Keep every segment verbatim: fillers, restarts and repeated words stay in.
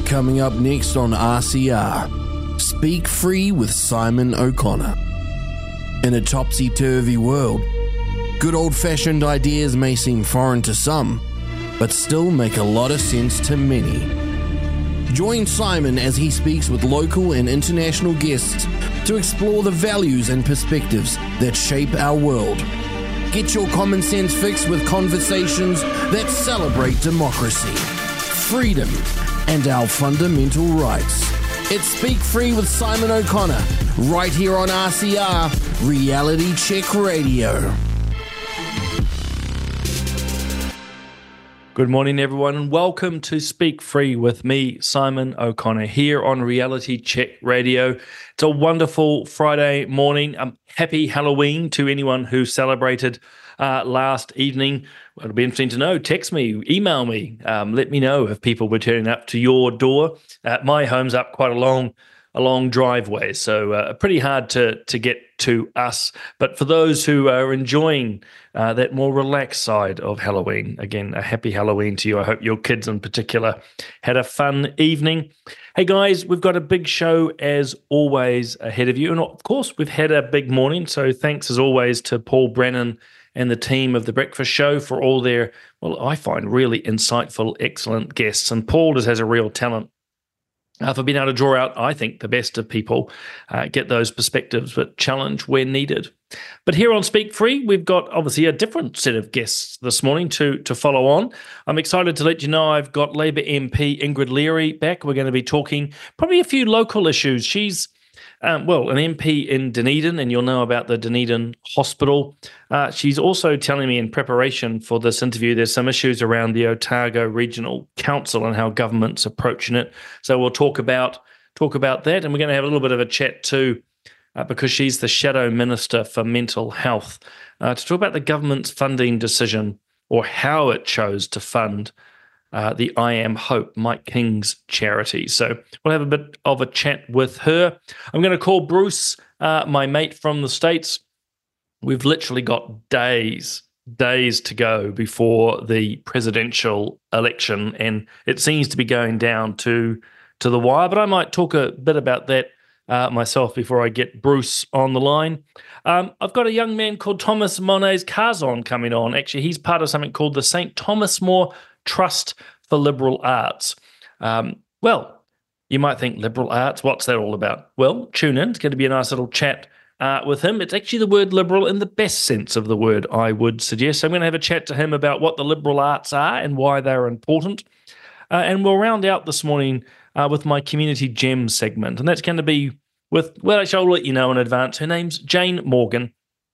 Coming up next on R C R, Speak Free with Simon O'Connor. In a topsy-turvy world, good old-fashioned ideas may seem foreign to some, but still make a lot of sense to many. Join Simon as he speaks with local and international guests to explore the values and perspectives that shape our world. Get your common sense fix with conversations that celebrate democracy, freedom, and our fundamental rights. It's Speak Free with Simon O'Connor, right here on R C R, Reality Check Radio. Good morning, everyone, and welcome to Speak Free with me, Simon O'Connor, here on Reality Check Radio. It's a wonderful Friday morning. Um, happy Halloween to anyone who celebrated uh, last evening. It'll be interesting to know. Text me, email me, um, let me know if people were turning up to your door. Uh, my home's up quite a long, a long driveway, so uh, pretty hard to to get to us. But for those who are enjoying uh, that more relaxed side of Halloween, again, a happy Halloween to you. I hope your kids in particular had a fun evening. Hey guys, we've got a big show as always ahead of you, and of course we've had a big morning. So thanks as always to Paul Brennan and the team of The Breakfast Show for all their, well, I find really insightful, excellent guests. And Paul just has a real talent uh, for being able to draw out, I think, the best of people, uh, get those perspectives, but challenge where needed. But here on Speak Free, we've got obviously a different set of guests this morning to, to follow on. I'm excited to let you know I've got Labour M P Ingrid Leary back. We're going to be talking probably a few local issues. She's Um, well, an M P in Dunedin, and you'll know about the Dunedin Hospital. Uh, she's also telling me in preparation for this interview, there's some issues around the Otago Regional Council and how government's approaching it. So we'll talk about talk about that, and we're going to have a little bit of a chat too, uh, because she's the Shadow Minister for Mental Health, uh, to talk about the government's funding decision or how it chose to fund Uh, the I Am Hope, Mike King's charity. So we'll have a bit of a chat with her. I'm going to call Bruce, uh, my mate from the States. We've literally got days, days to go before the presidential election, and it seems to be going down to, to the wire, but I might talk a bit about that uh, myself before I get Bruce on the line. Um, I've got a young man called Thomas Mones Carzon coming on. Actually, he's part of something called the Saint Thomas More Trust for Liberal Arts. Um, well, you might think liberal arts, what's that all about? Well, tune in. It's going to be a nice little chat uh, with him. It's actually the word liberal in the best sense of the word, I would suggest. So I'm going to have a chat to him about what the liberal arts are and why they're important. Uh, and we'll round out this morning uh, with my Community Gem segment. And that's going to be with, well, actually, I'll let you know in advance. Her name's Jane Morgan,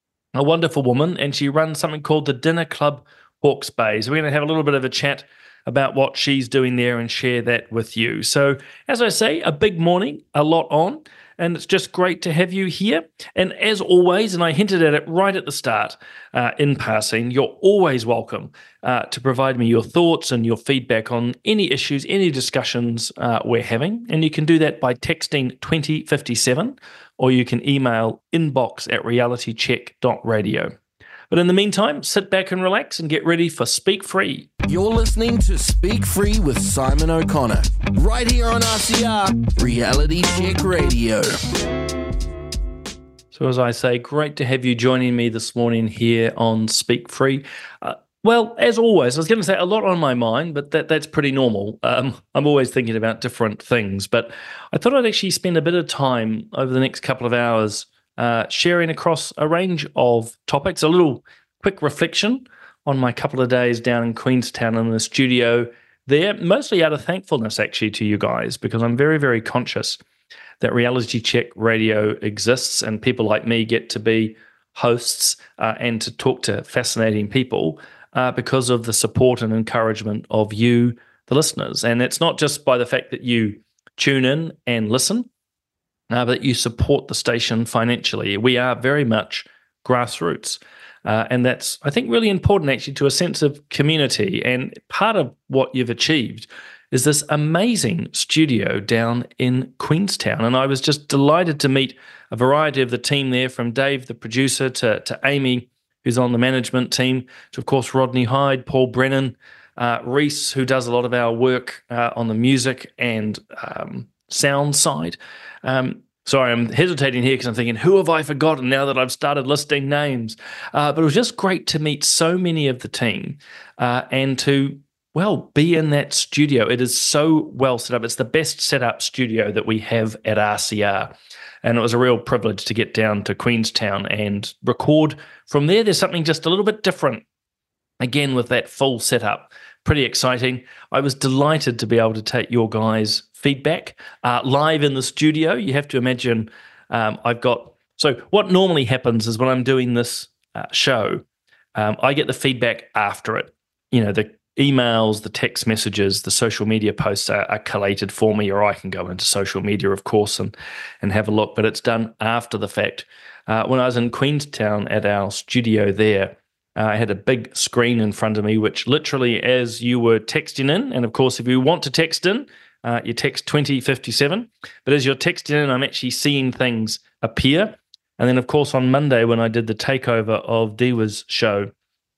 a wonderful woman, and she runs something called the Dinner Club Hawke's Bay. So we're going to have a little bit of a chat about what she's doing there and share that with you. So as I say, a big morning, a lot on, and it's just great to have you here. And as always, and I hinted at it right at the start uh, in passing, you're always welcome uh, to provide me your thoughts and your feedback on any issues, any discussions uh, we're having. And you can do that by texting twenty fifty-seven, or you can email inbox at realitycheck dot radio. But in the meantime, sit back and relax and get ready for Speak Free. You're listening to Speak Free with Simon O'Connor, right here on R C R, Reality Check Radio. So as I say, great to have you joining me this morning here on Speak Free. Uh, well, as always, I was going to say a lot on my mind, but that, that's pretty normal. Um, I'm always thinking about different things, but I thought I'd actually spend a bit of time over the next couple of hours Uh, sharing across a range of topics, a little quick reflection on my couple of days down in Queenstown in the studio there, mostly out of thankfulness actually to you guys, because I'm very, very conscious that Reality Check Radio exists and people like me get to be hosts uh, and to talk to fascinating people uh, because of the support and encouragement of you, the listeners. And it's not just by the fact that you tune in and listen, Uh, but you support the station financially. We are very much grassroots. Uh, and that's, I think, really important actually to a sense of community. And part of what you've achieved is this amazing studio down in Queenstown. And I was just delighted to meet a variety of the team there, from Dave, the producer, to, to Amy, who's on the management team, to, of course, Rodney Hyde, Paul Brennan, uh, Reese, who does a lot of our work uh, on the music and um, sound side. Um, sorry, I'm hesitating here because I'm thinking, who have I forgotten now that I've started listing names? Uh, but it was just great to meet so many of the team uh, and to, well, be in that studio. It is so well set up. It's the best set up studio that we have at R C R. And it was a real privilege to get down to Queenstown and record from there. There's something just a little bit different, again, with that full setup. Pretty exciting. I was delighted to be able to take your guys' feedback uh, live in the studio. You have to imagine um, I've got... So what normally happens is when I'm doing this uh, show, um, I get the feedback after it. You know, the emails, the text messages, the social media posts are, are collated for me, or I can go into social media, of course, and, and have a look, but it's done after the fact. Uh, when I was in Queenstown at our studio there, uh, I had a big screen in front of me, which literally, as you were texting in, and of course, if you want to text in, uh, you text twenty fifty-seven, but as you're texting in, I'm actually seeing things appear. And then, of course, on Monday, when I did the takeover of Dewa's show,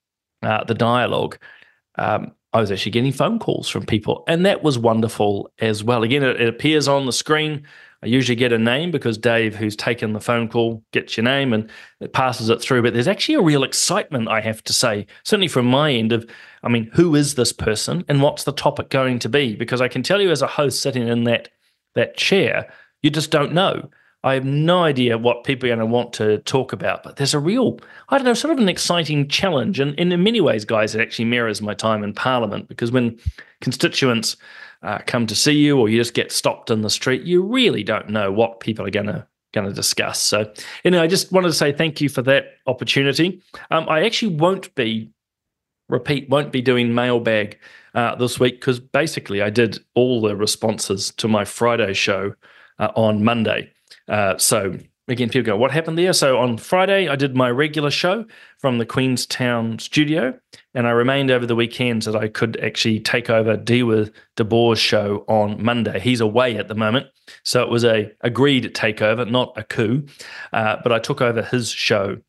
uh, the dialogue, Um, I was actually getting phone calls from people, and that was wonderful as well. Again, it, it appears on the screen. I usually get a name because Dave, who's taken the phone call, gets your name and it passes it through. But there's actually a real excitement, I have to say, certainly from my end of, I mean, who is this person and what's the topic going to be? Because I can tell you as a host sitting in that that chair, you just don't know. I have no idea what people are going to want to talk about, but there's a real, I don't know, sort of an exciting challenge. And, and in many ways, guys, it actually mirrors my time in Parliament, because when constituents uh, come to see you or you just get stopped in the street, you really don't know what people are going to going to discuss. So, anyway, I just wanted to say thank you for that opportunity. Um, I actually won't be, repeat, won't be doing mailbag uh, this week, because basically I did all the responses to my Friday show uh, on Monday. Uh, so again, people go, what happened there? So on Friday, I did my regular show from the Queenstown studio, and I remained over the weekend so that I could actually take over Dewa De Boer's show on Monday. He's away at the moment, so it was a agreed takeover, not a coup, uh, but I took over his show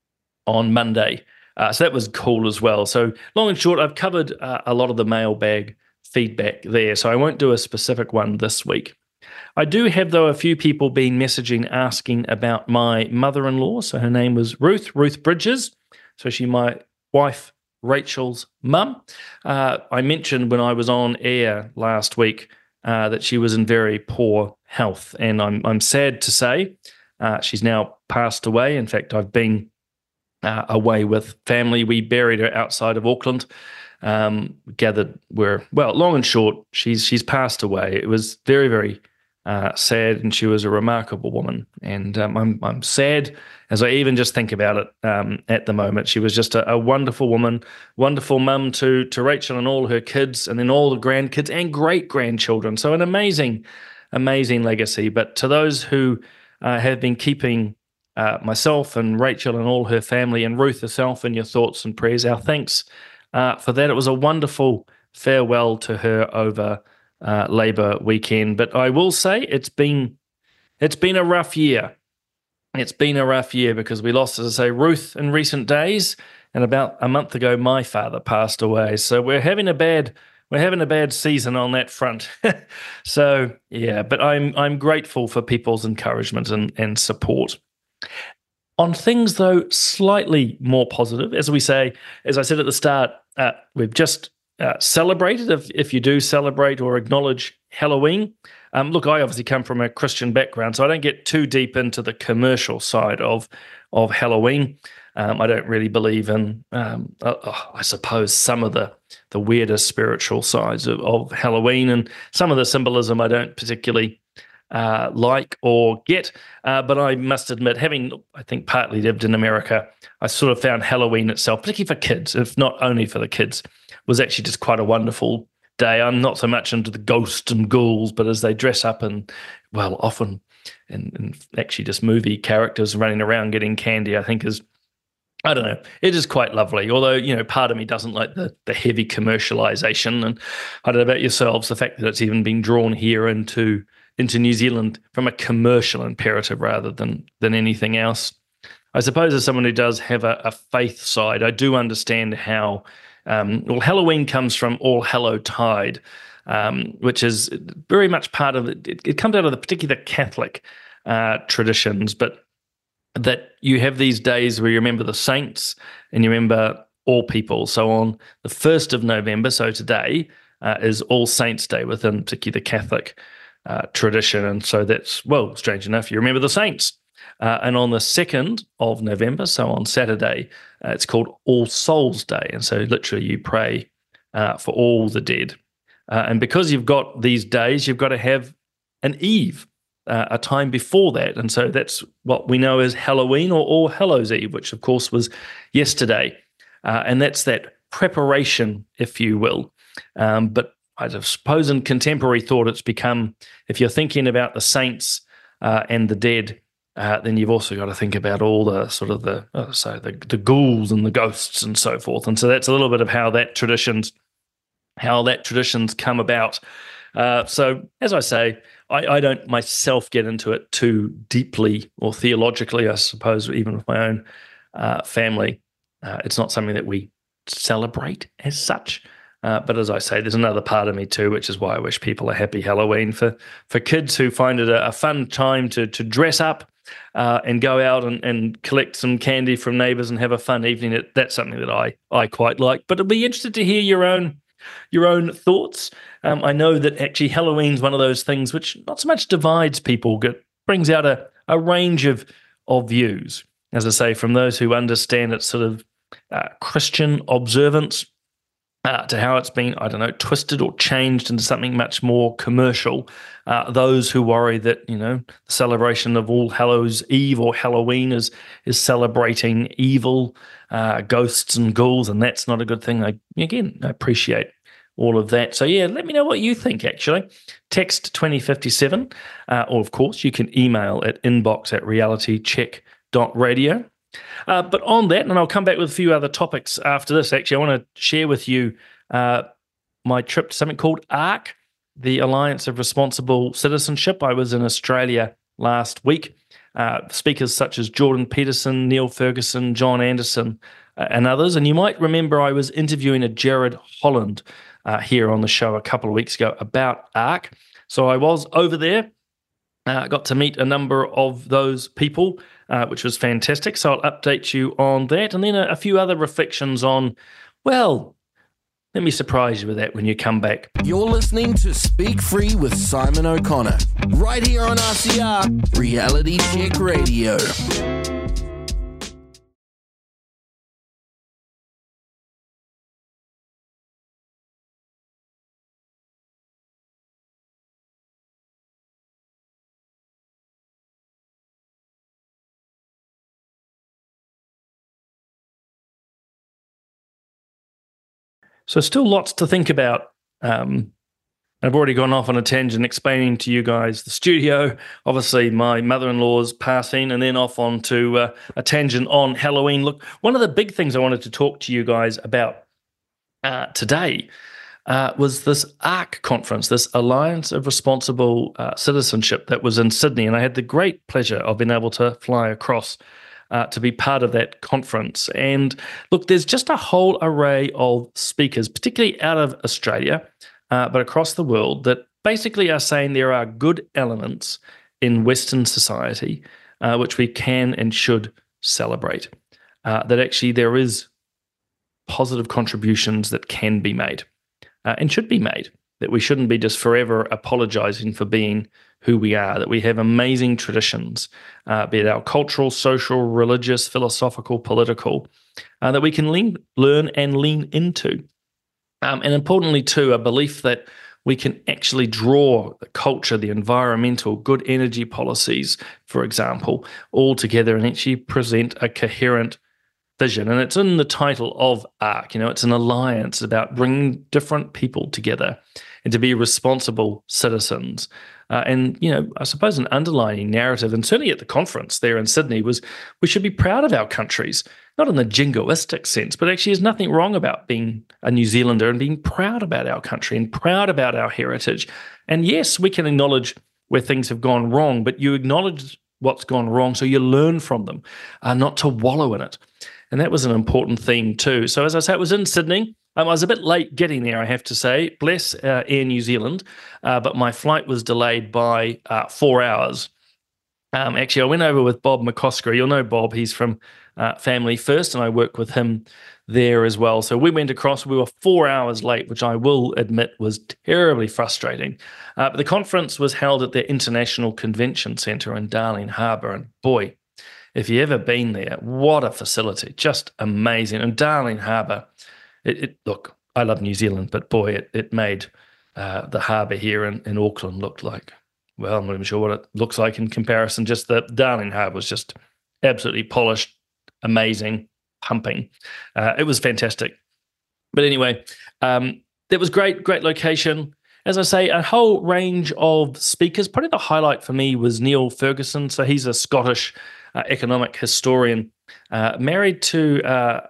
on Monday. Uh, so that was cool as well. So long and short, I've covered uh, a lot of the mailbag feedback there, so I won't do a specific one this week. I do have, though, a few people been messaging asking about my mother-in-law. So her name was Ruth, Ruth Bridges. So she's my wife, Rachel's mum. Uh, I mentioned when I was on air last week uh, that she was in very poor health. And I'm I'm sad to say uh, she's now passed away. In fact, I've been uh, away with family. We buried her outside of Auckland. Um, gathered where, well, long and short, she's she's passed away. It was very, very Uh, sad, and she was a remarkable woman. And um, I'm I'm sad as I even just think about it um, at the moment. She was just a, a wonderful woman, wonderful mum to to Rachel and all her kids, and then all the grandkids and great grandchildren. So an amazing, amazing legacy. But to those who uh, have been keeping uh, myself and Rachel and all her family and Ruth herself in your thoughts and prayers, our thanks uh, for that. It was a wonderful farewell to her over Uh, Labour weekend, but I will say it's been it's been a rough year. It's been a rough year because we lost, as I say, Ruth in recent days, and about a month ago, my father passed away. So we're having a bad we're having a bad season on that front. So yeah, but I'm I'm grateful for people's encouragement and and support. On things, though, slightly more positive, as we say, as I said at the start, uh, we've just Uh, celebrated, if, if you do celebrate or acknowledge Halloween. Um, look, I obviously come from a Christian background, so I don't get too deep into the commercial side of of Halloween. Um, I don't really believe in, um, uh, I suppose, some of the the weirder spiritual sides of, of Halloween, and some of the symbolism I don't particularly uh, like or get. Uh, but I must admit, having, I think, partly lived in America, I sort of found Halloween itself, particularly for kids, if not only for the kids, was actually just quite a wonderful day. I'm not so much into the ghosts and ghouls, but as they dress up and, well, often in, in actually just movie characters running around getting candy, I think is, I don't know, it is quite lovely. Although, you know, part of me doesn't like the the heavy commercialization. And I don't know about yourselves, the fact that it's even been drawn here into into New Zealand from a commercial imperative rather than than anything else. I suppose as someone who does have a, a faith side, I do understand how Um, well, Halloween comes from All Hallow Tide, um, which is very much part of it. It, it comes out of the particular Catholic uh, traditions, but that you have these days where you remember the saints and you remember all people. So on the first of November, so today, uh, is All Saints' Day within particularly the Catholic uh, tradition. And so that's, well, strange enough, you remember the saints. Uh, and on the second of November, so on Saturday, uh, it's called All Souls' Day. And so literally you pray uh, for all the dead. Uh, and because you've got these days, you've got to have an eve, uh, a time before that. And so that's what we know as Halloween or All Hallows' Eve, which of course was yesterday. Uh, and that's that preparation, if you will. Um, but I suppose in contemporary thought, it's become, if you're thinking about the saints uh, and the dead, uh, then you've also got to think about all the sort of the, oh, so the, the ghouls and the ghosts and so forth. And so that's a little bit of how that tradition's, how that tradition's come about. Uh, so as I say, I, I don't myself get into it too deeply or theologically, I suppose, even with my own uh, family. Uh, it's not something that we celebrate as such. Uh, but as I say, there's another part of me too, which is why I wish people a happy Halloween for for kids who find it a, a fun time to to dress up uh, and go out and, and collect some candy from neighbours and have a fun evening. It, that's something that I I quite like. But I'd be interested to hear your own your own thoughts. Um, I know that actually Halloween's one of those things which not so much divides people, but brings out a, a range of of views. As I say, from those who understand its sort of uh, Christian observance, Uh, to how it's been, I don't know, twisted or changed into something much more commercial. Uh, those who worry that, you know, the celebration of All Hallows Eve or Halloween is is celebrating evil, uh, ghosts and ghouls, and that's not a good thing. I, again, I appreciate all of that. So, yeah, let me know what you think, actually. Text twenty fifty-seven, uh, or, of course, you can email at inbox at realitycheck dot radio. Uh, but on that, and I'll come back with a few other topics after this, actually, I want to share with you uh, my trip to something called ARC, the Alliance of Responsible Citizenship. I was in Australia last week. Uh, speakers such as Jordan Peterson, Neil Ferguson, John Anderson, uh, and others. And you might remember I was interviewing a Jared Holland uh, here on the show a couple of weeks ago about ARC. So I was over there. I uh, got to meet a number of those people, uh, which was fantastic. So I'll update you on that. And then a, a few other reflections on, well, let me surprise you with that when you come back. You're listening to Speak Free with Simon O'Connor, right here on R C R, Reality Check Radio. So still lots to think about. Um, I've already gone off on a tangent explaining to you guys the studio, obviously my mother-in-law's passing, and then off on to uh, a tangent on Halloween. Look, one of the big things I wanted to talk to you guys about uh, today uh, was this ARC conference, this Alliance of Responsible uh, Citizenship that was in Sydney, and I had the great pleasure of being able to fly across Uh, to be part of that conference. And look, there's just a whole array of speakers, particularly out of Australia, uh, but across the world, that basically are saying there are good elements in Western society uh, which we can and should celebrate. Uh, that actually there is positive contributions that can be made uh, and should be made, that we shouldn't be just forever apologizing for being who we are, that we have amazing traditions, uh, be it our cultural, social, religious, philosophical, political, uh, that we can lean, learn and lean into. Um, and importantly, too, a belief that we can actually draw the culture, the environmental, good energy policies, for example, all together and actually present a coherent vision. And it's in the title of ARC. You know, it's an alliance about bringing different people together and to be responsible citizens. Uh, and, you know, I suppose an underlying narrative, and certainly at the conference there in Sydney, was we should be proud of our countries, not in the jingoistic sense, but actually there's nothing wrong about being a New Zealander and being proud about our country and proud about our heritage. And yes, we can acknowledge where things have gone wrong, but you acknowledge what's gone wrong so you learn from them, uh, not to wallow in it. And that was an important theme too. So as I say, it was in Sydney. Um, I was a bit late getting there, I have to say. Bless uh, Air New Zealand, uh, but my flight was delayed by uh, four hours. Um, actually, I went over with Bob McCoskey. You'll know Bob. He's from uh, Family First, and I work with him there as well. So we went across. We were four hours late, which I will admit was terribly frustrating. Uh, but the conference was held at the International Convention Centre in Darling Harbour, and boy, if you've ever been there, what a facility. Just amazing. And Darling Harbour, it, it, look, I love New Zealand, but boy, it, it made uh, the harbour here in, in Auckland look like, well, I'm not even sure what it looks like in comparison. Just the Darling Harbour was just absolutely polished, amazing, pumping. Uh, it was fantastic. But anyway, um, it was great, great location. As I say, a whole range of speakers. Probably the highlight for me was Neil Ferguson. So he's a Scottish uh, economic historian, uh, married to uh,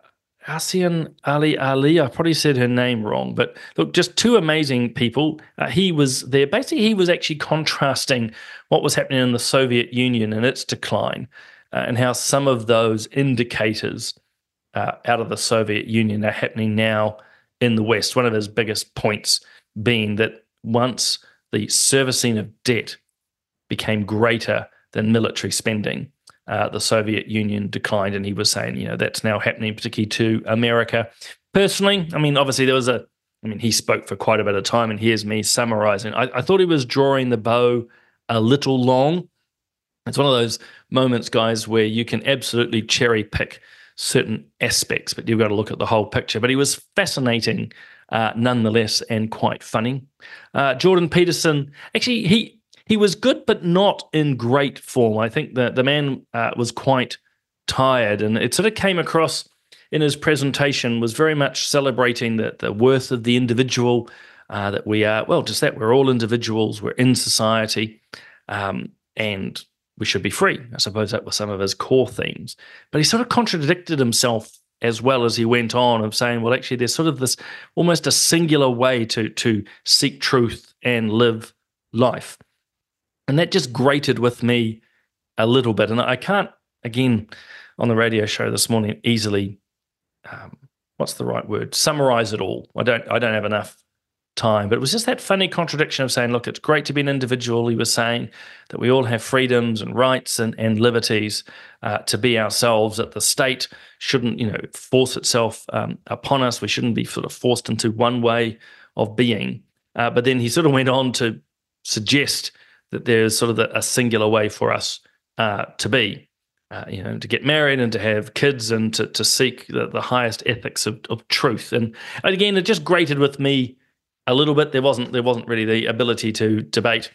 Asian Ali Ali. I probably said her name wrong, but look, just two amazing people. Uh, he was there. Basically, he was actually contrasting what was happening in the Soviet Union and its decline, uh, and how some of those indicators uh, out of the Soviet Union are happening now in the West. One of his biggest points being that once the servicing of debt became greater than military spending, Uh, the Soviet Union declined, and he was saying, you know, that's now happening, particularly to America. Personally, I mean, obviously there was a, I mean, he spoke for quite a bit of time, and here's me summarizing. I, I thought he was drawing the bow a little long. It's one of those moments, guys, where you can absolutely cherry pick certain aspects, but you've got to look at the whole picture. But he was fascinating uh, nonetheless, and quite funny. Uh, Jordan Peterson, actually, he, He was good, but not in great form. I think the, the man uh, was quite tired, and it sort of came across in his presentation, was very much celebrating the, the worth of the individual, uh, that we are, well, just that, we're all individuals, we're in society, um, and we should be free. I suppose that was some of his core themes. But he sort of contradicted himself as well as he went on, of saying, well, actually, there's sort of this almost a singular way to to seek truth and live life. And that just grated with me a little bit. And I can't, again, on the radio show this morning, easily, um, what's the right word, summarize it all. I don't I don't have enough time. But it was just that funny contradiction of saying, look, it's great to be an individual. He was saying that we all have freedoms and rights and, and liberties uh, to be ourselves, that the state shouldn't, you know, force itself um, upon us. We shouldn't be sort of forced into one way of being. Uh, but then he sort of went on to suggest that there's sort of a, a singular way for us uh, to be, uh, you know, to get married and to have kids and to, to seek the, the highest ethics of, of truth. And, and again, it just grated with me a little bit. There wasn't there wasn't really the ability to debate.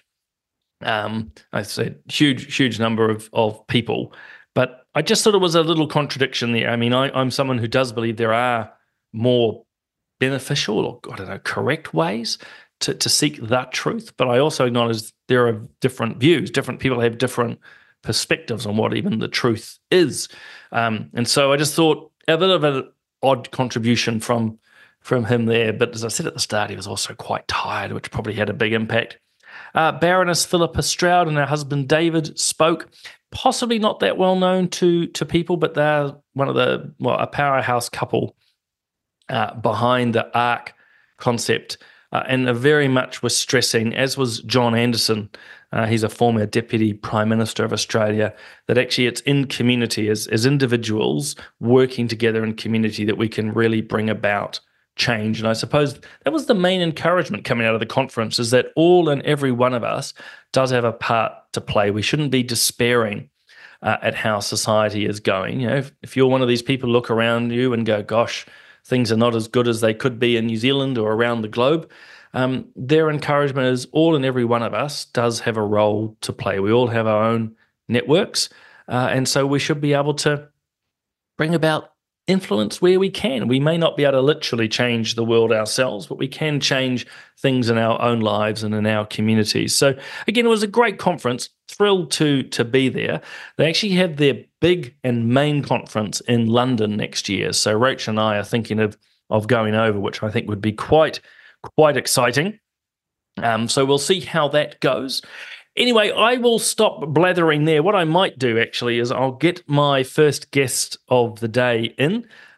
Um, I said huge huge number of of people, but I just thought it was a little contradiction there. I mean, I, I'm someone who does believe there are more beneficial, or I don't know, correct ways to, to seek that truth. But I also acknowledge there are different views. Different people have different perspectives on what even the truth is. Um, and so I just thought a bit of an odd contribution from, from him there. But as I said at the start, he was also quite tired, which probably had a big impact. Uh, Baroness Philippa Stroud and her husband David spoke. Possibly not that well known to, to people, but they're one of the, well, a powerhouse couple uh, behind the ARC concept. Uh, and very much was stressing, as was John Anderson, uh, he's a former Deputy Prime Minister of Australia, that actually it's in community, as, as individuals working together in community, that we can really bring about change. And I suppose that was the main encouragement coming out of the conference, is that all and every one of us does have a part to play. We shouldn't be despairing uh, at how society is going. You know, if, if you're one of these people, look around you and go, gosh, things are not as good as they could be in New Zealand or around the globe. Um, their encouragement is all and every one of us does have a role to play. We all have our own networks, uh, and so we should be able to bring about influence where we can. We may not be able to literally change the world ourselves, but we can change things in our own lives and in our communities. So again, it was a great conference. Thrilled to to be there. They actually have their big and main conference in London next year. So Rach and I are thinking of of going over, which I think would be quite quite exciting. Um, so we'll see how that goes. Anyway, I will stop blathering there. What I might do actually is I'll get my first guest of the day in.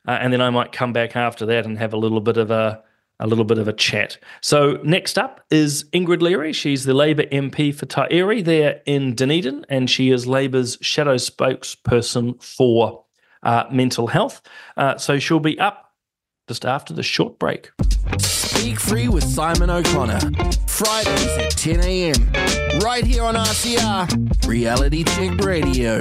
uh, and then I might come back after that and have a little bit of a a little bit of a chat. So next up is Ingrid Leary. She's the Labour M P for Tairi there in Dunedin, and she is Labour's shadow spokesperson for uh, mental health. Uh, so she'll be up just after the short break. Speak Free with Simon O'Connor. Fridays at ten a.m. right here on R C R, Reality Check Radio.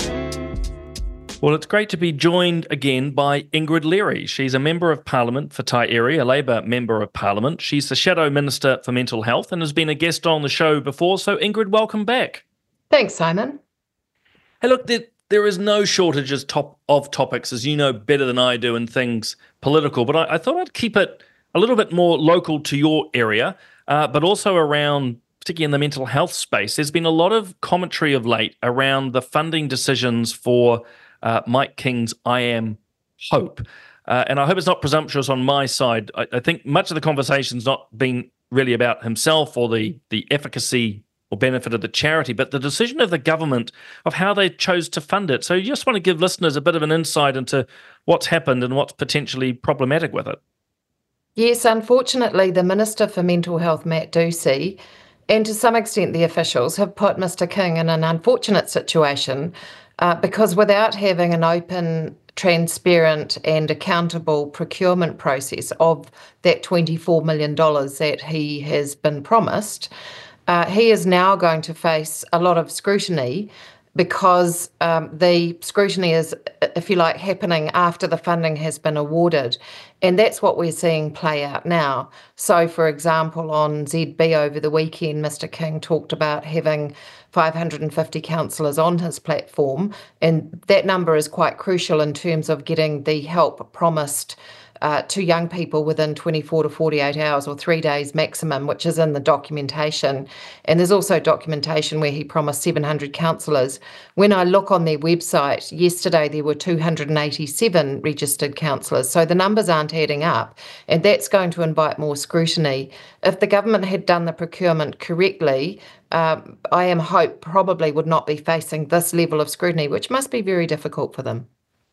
Well, it's great to be joined again by Ingrid Leary. She's a Member of Parliament for Tairi, a Labour Member of Parliament. She's the Shadow Minister for Mental Health and has been a guest on the show before. So, Ingrid, welcome back. Thanks, Simon. Hey, look, there, there is no shortage of, top, of topics, as you know better than I do, in things political. But I, I thought I'd keep it a little bit more local to your area, uh, but also around, particularly in the mental health space. There's been a lot of commentary of late around the funding decisions for Uh, Mike King's I Am Hope. Uh, and I hope it's not presumptuous on my side. I, I think much of the conversation's not been really about himself or the, the efficacy or benefit of the charity, but the decision of the government of how they chose to fund it. So you just want to give listeners a bit of an insight into what's happened and what's potentially problematic with it. Yes, unfortunately, the Minister for Mental Health, Matt Ducey, and to some extent the officials, have put Mister King in an unfortunate situation Uh, because without having an open, transparent and accountable procurement process of that twenty-four million dollars that he has been promised, uh, he is now going to face a lot of scrutiny because um, the scrutiny is, if you like, happening after the funding has been awarded. And that's what we're seeing play out now. So, for example, on Z B over the weekend, Mister King talked about having five hundred fifty counsellors on his platform, and that number is quite crucial in terms of getting the help promised uh, to young people within twenty-four to forty-eight hours or three days maximum, which is in the documentation. And there's also documentation where he promised seven hundred counsellors. When I look on their website, yesterday there were two hundred eighty-seven registered counsellors. So the numbers aren't adding up, and that's going to invite more scrutiny. If the government had done the procurement correctly, um, I Am Hope probably would not be facing this level of scrutiny, which must be very difficult for them.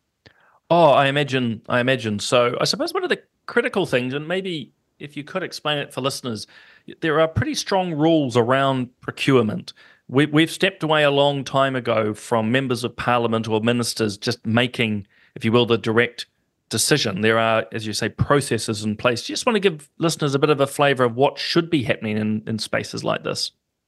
Oh, I imagine, I imagine. So I suppose one of the critical things, and maybe if you could explain it for listeners, there are pretty strong rules around procurement. We, we've stepped away a long time ago from members of parliament or ministers just making, if you will, the direct decision. There are, as you say, processes in place. Do you just want to give listeners a bit of a flavour of what should be happening in, in spaces like this?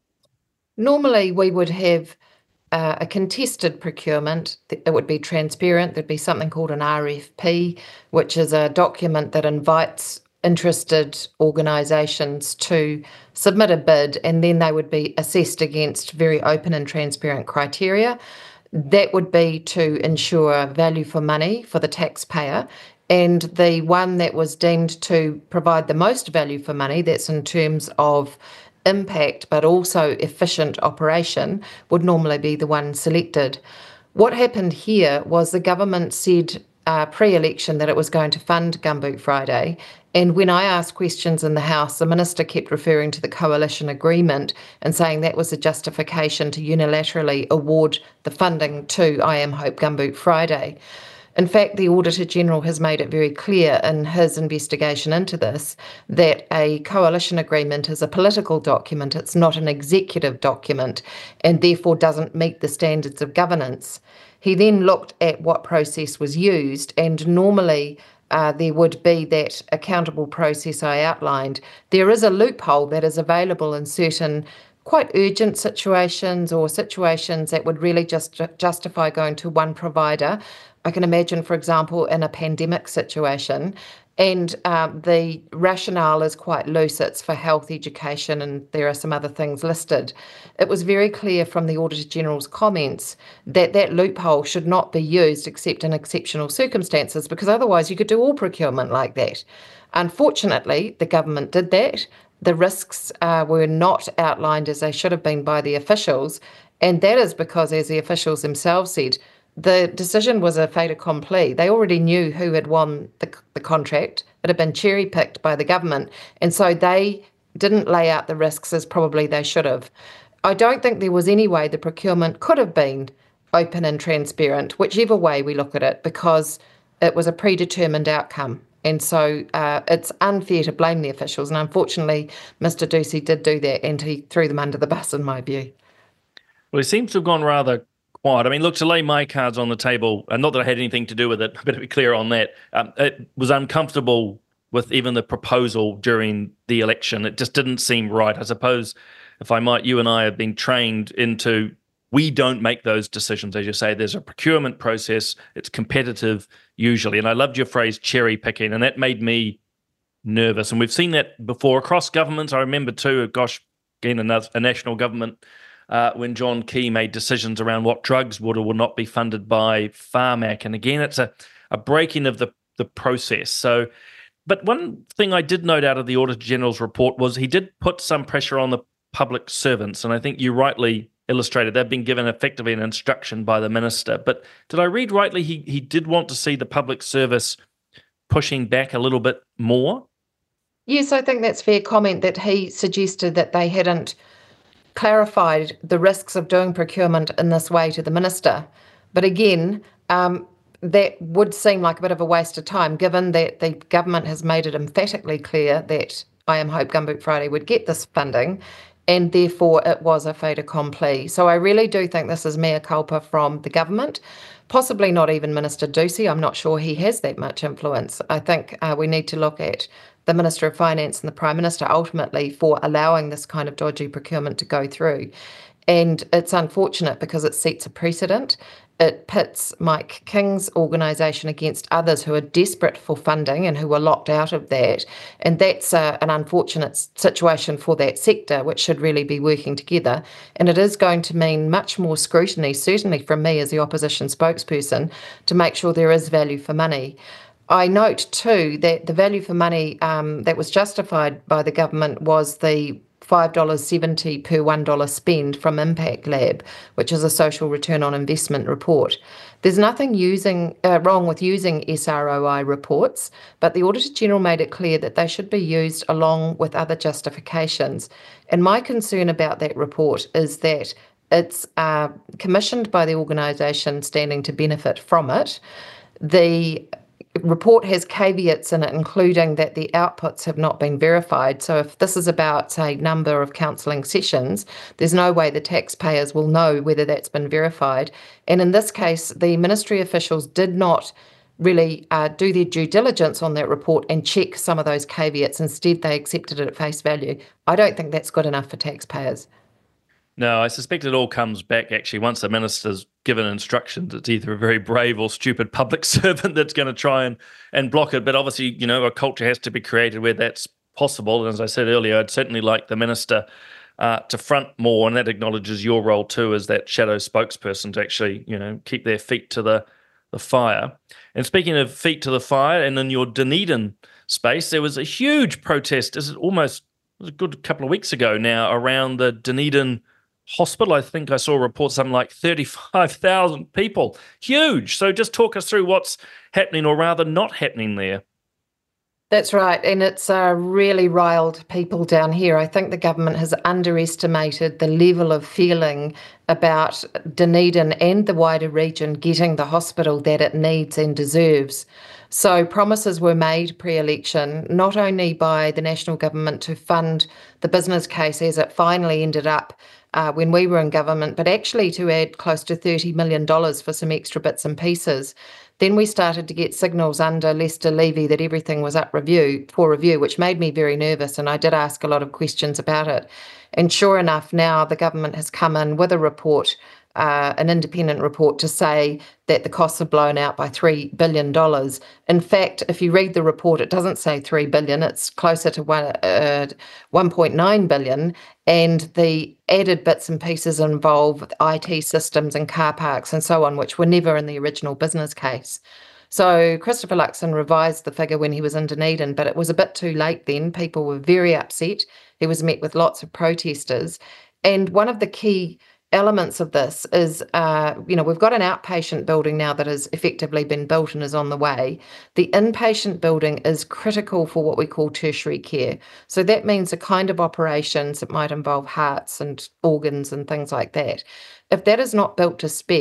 Normally, we would have Uh, a contested procurement. It would be transparent. There'd be something called an R F P, which is a document that invites interested organisations to submit a bid, and then they would be assessed against very open and transparent criteria. That would be to ensure value for money for the taxpayer. And the one that was deemed to provide the most value for money, that's in terms of impact but also efficient operation, would normally be the one selected. What happened here was the government said uh, pre-election that it was going to fund Gumboot Friday, and when I asked questions in the House, the minister kept referring to the coalition agreement and saying that was a justification to unilaterally award the funding to I Am Hope Gumboot Friday. In fact, the Auditor-General has made it very clear in his investigation into this that a coalition agreement is a political document, it's not an executive document, and therefore doesn't meet the standards of governance. He then looked at what process was used, and normally uh, there would be that accountable process I outlined. There is a loophole that is available in certain quite urgent situations or situations that would really just justify going to one provider. I can imagine, for example, in a pandemic situation, and um, the rationale is quite loose. It's for health, education, and there are some other things listed. It was very clear from the Auditor-General's comments that that loophole should not be used except in exceptional circumstances, because otherwise you could do all procurement like that. Unfortunately, the government did that. The risks uh, were not outlined as they should have been by the officials, and that is because, as the officials themselves said, the decision was a fait accompli. They already knew who had won the, the contract. It had been cherry-picked by the government, and so they didn't lay out the risks as probably they should have. I don't think there was any way the procurement could have been open and transparent, whichever way we look at it, because it was a predetermined outcome. And so uh, it's unfair to blame the officials. And unfortunately, Mister Ducey did do that, and he threw them under the bus, in my view. Well, he seems to have gone rather quiet. I mean, look, to lay my cards on the table, and not that I had anything to do with it, I better be clear on that, um, it was uncomfortable with even the proposal during the election. It just didn't seem right. I suppose, if I might, you and I have been trained into, we don't make those decisions. As you say, there's a procurement process. It's competitive usually. And I loved your phrase cherry picking, and that made me nervous. And we've seen that before across governments. I remember too, gosh, again, another, a national government, uh, when John Key made decisions around what drugs would or would not be funded by Pharmac. And again, it's a, a breaking of the, the process. So, but one thing I did note out of the Auditor General's report was he did put some pressure on the public servants. And I think you rightly illustrated they've been given effectively an instruction by the minister. But did I read rightly he he did want to see the public service pushing back a little bit more? Yes, I think that's fair comment, that he suggested that they hadn't clarified the risks of doing procurement in this way to the minister. But again, um, that would seem like a bit of a waste of time, given that the government has made it emphatically clear that I Am Hope Gumboot Friday would get this funding, and therefore it was a fait accompli. So I really do think this is mea culpa from the government, possibly not even Minister Ducey. I'm not sure he has that much influence. I think uh, we need to look at the Minister of Finance and the Prime Minister ultimately for allowing this kind of dodgy procurement to go through. And it's unfortunate because it sets a precedent. It pits Mike King's organisation against others who are desperate for funding and who are locked out of that. And that's a, an unfortunate situation for that sector, which should really be working together. And it is going to mean much more scrutiny, certainly from me as the opposition spokesperson, to make sure there is value for money. I note too that the value for money um, that was justified by the government was the five dollars seventy per one dollar spend from Impact Lab, which is a social return on investment report. There's nothing using uh, wrong with using S R O I reports, but the Auditor General made it clear that they should be used along with other justifications. And my concern about that report is that it's uh, commissioned by the organisation standing to benefit from it. The report has caveats in it, including that the outputs have not been verified. So if this is about, say, number of counselling sessions, there's no way the taxpayers will know whether that's been verified. And in this case, the ministry officials did not really uh, do their due diligence on that report and check some of those caveats. Instead, they accepted it at face value. I don't think that's good enough for taxpayers. No, I suspect it all comes back, actually, once the minister's given instructions. It's either a very brave or stupid public servant that's going to try and, and block it. But obviously, you know, a culture has to be created where that's possible. And as I said earlier, I'd certainly like the minister uh, to front more, and that acknowledges your role too as that shadow spokesperson to actually, you know, keep their feet to the, the fire. And speaking of feet to the fire, and in your Dunedin space, there was a huge protest. Is it almost it was a good couple of weeks ago now around the Dunedin hospital? I think I saw a report something like thirty-five thousand people. Huge. So just talk us through what's happening, or rather not happening there. That's right. And it's uh, really riled people down here. I think the government has underestimated the level of feeling about Dunedin and the wider region getting the hospital that it needs and deserves. So promises were made pre-election, not only by the national government to fund the business case as it finally ended up Uh, when we were in government, but actually to add close to thirty million dollars for some extra bits and pieces. Then we started to get signals under Lester Levy that everything was up review for review, which made me very nervous, and I did ask a lot of questions about it. And sure enough, now the government has come in with a report, uh, an independent report, to say that the costs are blown out by three billion dollars. In fact, if you read the report, it doesn't say three billion dollars, it's closer to one, uh, one point nine billion dollars. And the added bits and pieces involve I T systems and car parks and so on, which were never in the original business case. So Christopher Luxon revised the figure when he was in Dunedin, but it was a bit too late then. People were very upset. He was met with lots of protesters. And one of the key elements of this is, uh, you know, we've got an outpatient building now that has effectively been built and is on the way. The inpatient building is critical for what we call tertiary care. So that means the kind of operations that might involve hearts and organs and things like that. If that is not built to spec,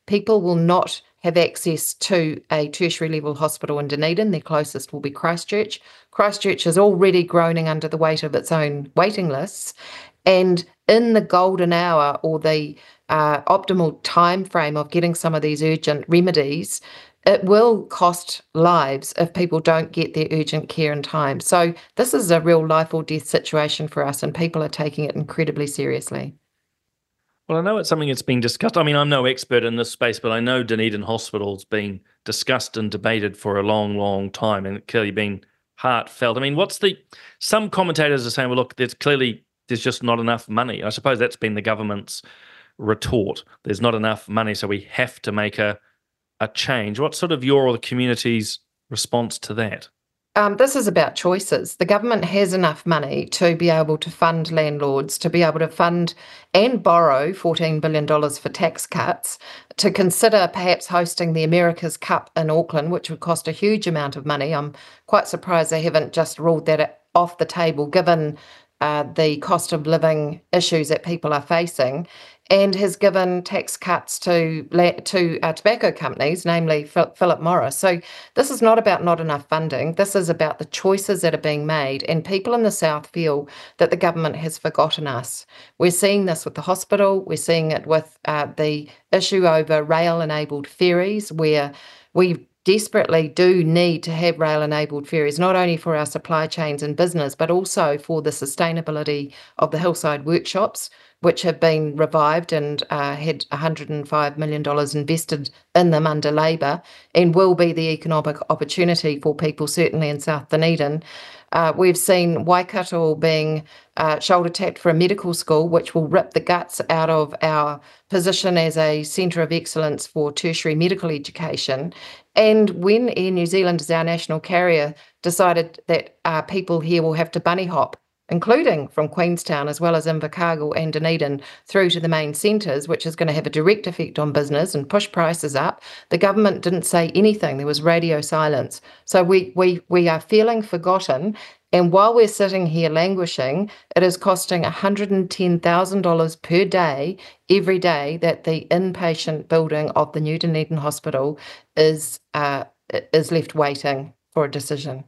people will not have access to a tertiary level hospital in Dunedin. Their closest will be Christchurch. Christchurch is already groaning under the weight of its own waiting lists. And in the golden hour, or the uh, optimal time frame of getting some of these urgent remedies, it will cost lives if people don't get their urgent care in time. So this is a real life or death situation for us, and people are taking it incredibly seriously. Well, I know it's something that's been discussed. I mean, I'm no expert in this space, but I know Dunedin Hospital's been discussed and debated for a long, long time, and clearly been heartfelt. I mean, what's the... Some commentators are saying, well, look, there's clearly, there's just not enough money. I suppose that's been the government's retort. There's not enough money, so we have to make a, a change. What's sort of your or the community's response to that? Um, this is about choices. The government has enough money to be able to fund landlords, to be able to fund and borrow fourteen billion dollars for tax cuts, to consider perhaps hosting the America's Cup in Auckland, which would cost a huge amount of money. I'm quite surprised they haven't just ruled that off the table, given uh, the cost of living issues that people are facing, and has given tax cuts to to uh, tobacco companies, namely Philip Morris. So this is not about not enough funding. This is about the choices that are being made, and people in the South feel that the government has forgotten us. We're seeing this with the hospital. We're seeing it with uh, the issue over rail-enabled ferries, where we desperately do need to have rail-enabled ferries, not only for our supply chains and business, but also for the sustainability of the hillside workshops, which have been revived and uh, had one hundred five million dollars invested in them under Labour, and will be the economic opportunity for people, certainly in South Dunedin. Uh, we've seen Waikato being uh, shoulder-tapped for a medical school, which will rip the guts out of our position as a centre of excellence for tertiary medical education. And when Air New Zealand, as our national carrier, decided that uh, people here will have to bunny hop, including from Queenstown as well as Invercargill and Dunedin through to the main centres, which is going to have a direct effect on business and push prices up, the government didn't say anything. There was radio silence. So we we we are feeling forgotten. And while we're sitting here languishing, it is costing one hundred ten thousand dollars per day, every day, that the inpatient building of the New Dunedin Hospital is uh, is left waiting for a decision.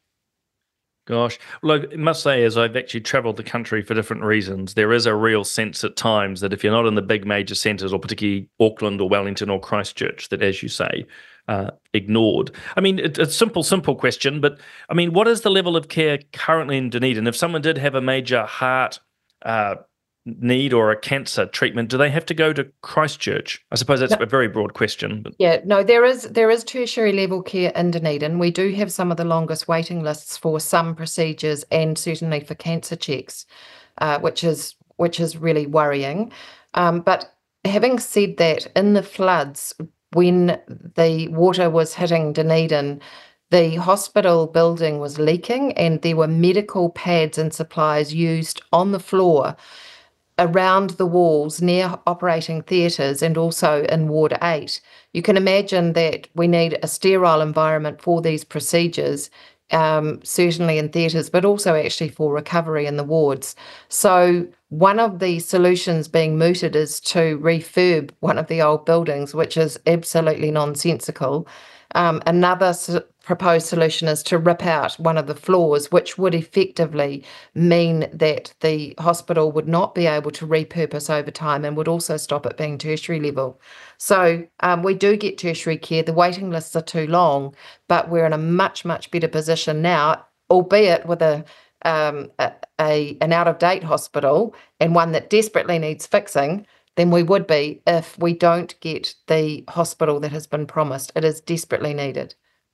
Gosh, look, I must say, as I've actually travelled the country for different reasons, there is a real sense at times that if you're not in the big major centres, or particularly Auckland or Wellington or Christchurch, that, as you say, uh, ignored. I mean, it, it's a simple, simple question, but I mean, what is the level of care currently in Dunedin? If someone did have a major heart uh, need or a cancer treatment, do they have to go to Christchurch? I suppose that's no. a very broad question. But... Yeah, no, there is there is tertiary level care in Dunedin. We do have some of the longest waiting lists for some procedures, and certainly for cancer checks, uh, which is which is really worrying. Um, but having said that, in the floods, when the water was hitting Dunedin, the hospital building was leaking, and there were medical pads and supplies used on the floor around the walls near operating theatres, and also in Ward eight. You can imagine that we need a sterile environment for these procedures, um, certainly in theatres, but also actually for recovery in the wards. So one of the solutions being mooted is to refurb one of the old buildings, which is absolutely nonsensical. Um, another s- proposed solution is to rip out one of the floors, which would effectively mean that the hospital would not be able to repurpose over time, and would also stop it being tertiary level. So um, we do get tertiary care. The waiting lists are too long, but we're in a much, much better position now, albeit with a, um, a, a an out-of-date hospital, and one that desperately needs fixing, than we would be if we don't get the hospital that has been promised. It is desperately needed.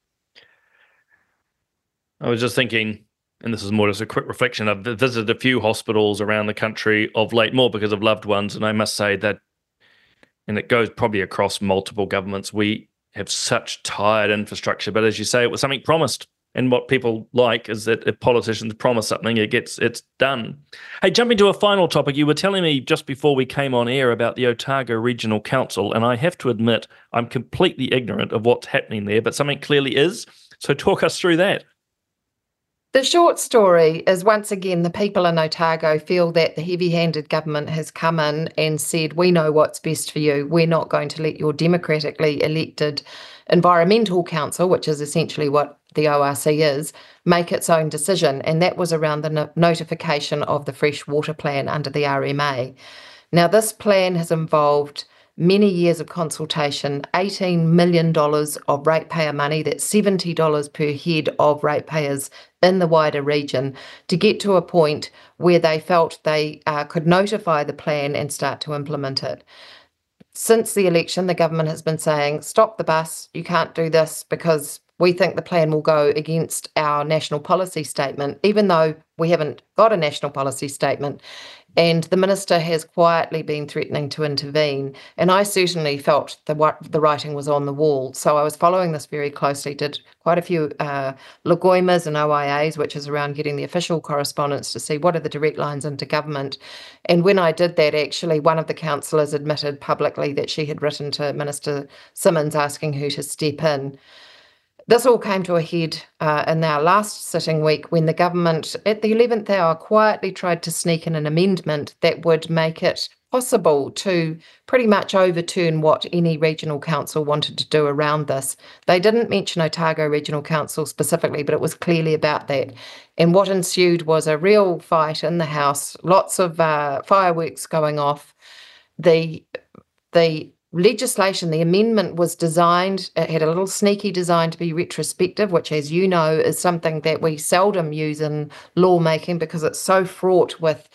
I was just thinking, and this is more just a quick reflection, I've visited a few hospitals around the country of late, more because of loved ones, and I must say that, and it goes probably across multiple governments, we have such tired infrastructure, but as you say, it was something promised. And what people like is that if politicians promise something, it gets it's done. Hey, jumping to a final topic, you were telling me just before we came on air about the Otago Regional Council, and I have to admit I'm completely ignorant of what's happening there, but something clearly is. So talk us through that. The short story is, once again, the people in Otago feel that the heavy-handed government has come in and said, we know what's best for you. We're not going to let your democratically elected Environmental Council, which is essentially what the O R C is, make its own decision. And that was around the no- notification of the Fresh Water Plan under the R M A. Now, this plan has involved many years of consultation, eighteen million dollars of ratepayer money, that's seventy dollars per head of ratepayers in the wider region, to get to a point where they felt they uh, could notify the plan and start to implement it. Since the election, the government has been saying, stop the bus, you can't do this because we think the plan will go against our national policy statement, even though we haven't got a national policy statement. And the minister has quietly been threatening to intervene. And I certainly felt the, the writing was on the wall. So I was following this very closely, did quite a few uh, Lagoimas and O I As, which is around getting the official correspondence to see what are the direct lines into government. And when I did that, actually, one of the councillors admitted publicly that she had written to Minister Simmons asking her to step in. This all came to a head uh, in our last sitting week when the government, at the eleventh hour, quietly tried to sneak in an amendment that would make it possible to pretty much overturn what any regional council wanted to do around this. They didn't mention Otago Regional Council specifically, but it was clearly about that. And what ensued was a real fight in the House, lots of uh, fireworks going off. The the legislation, the amendment was designed, it had a little sneaky design to be retrospective, which, as you know, is something that we seldom use in lawmaking because it's so fraught with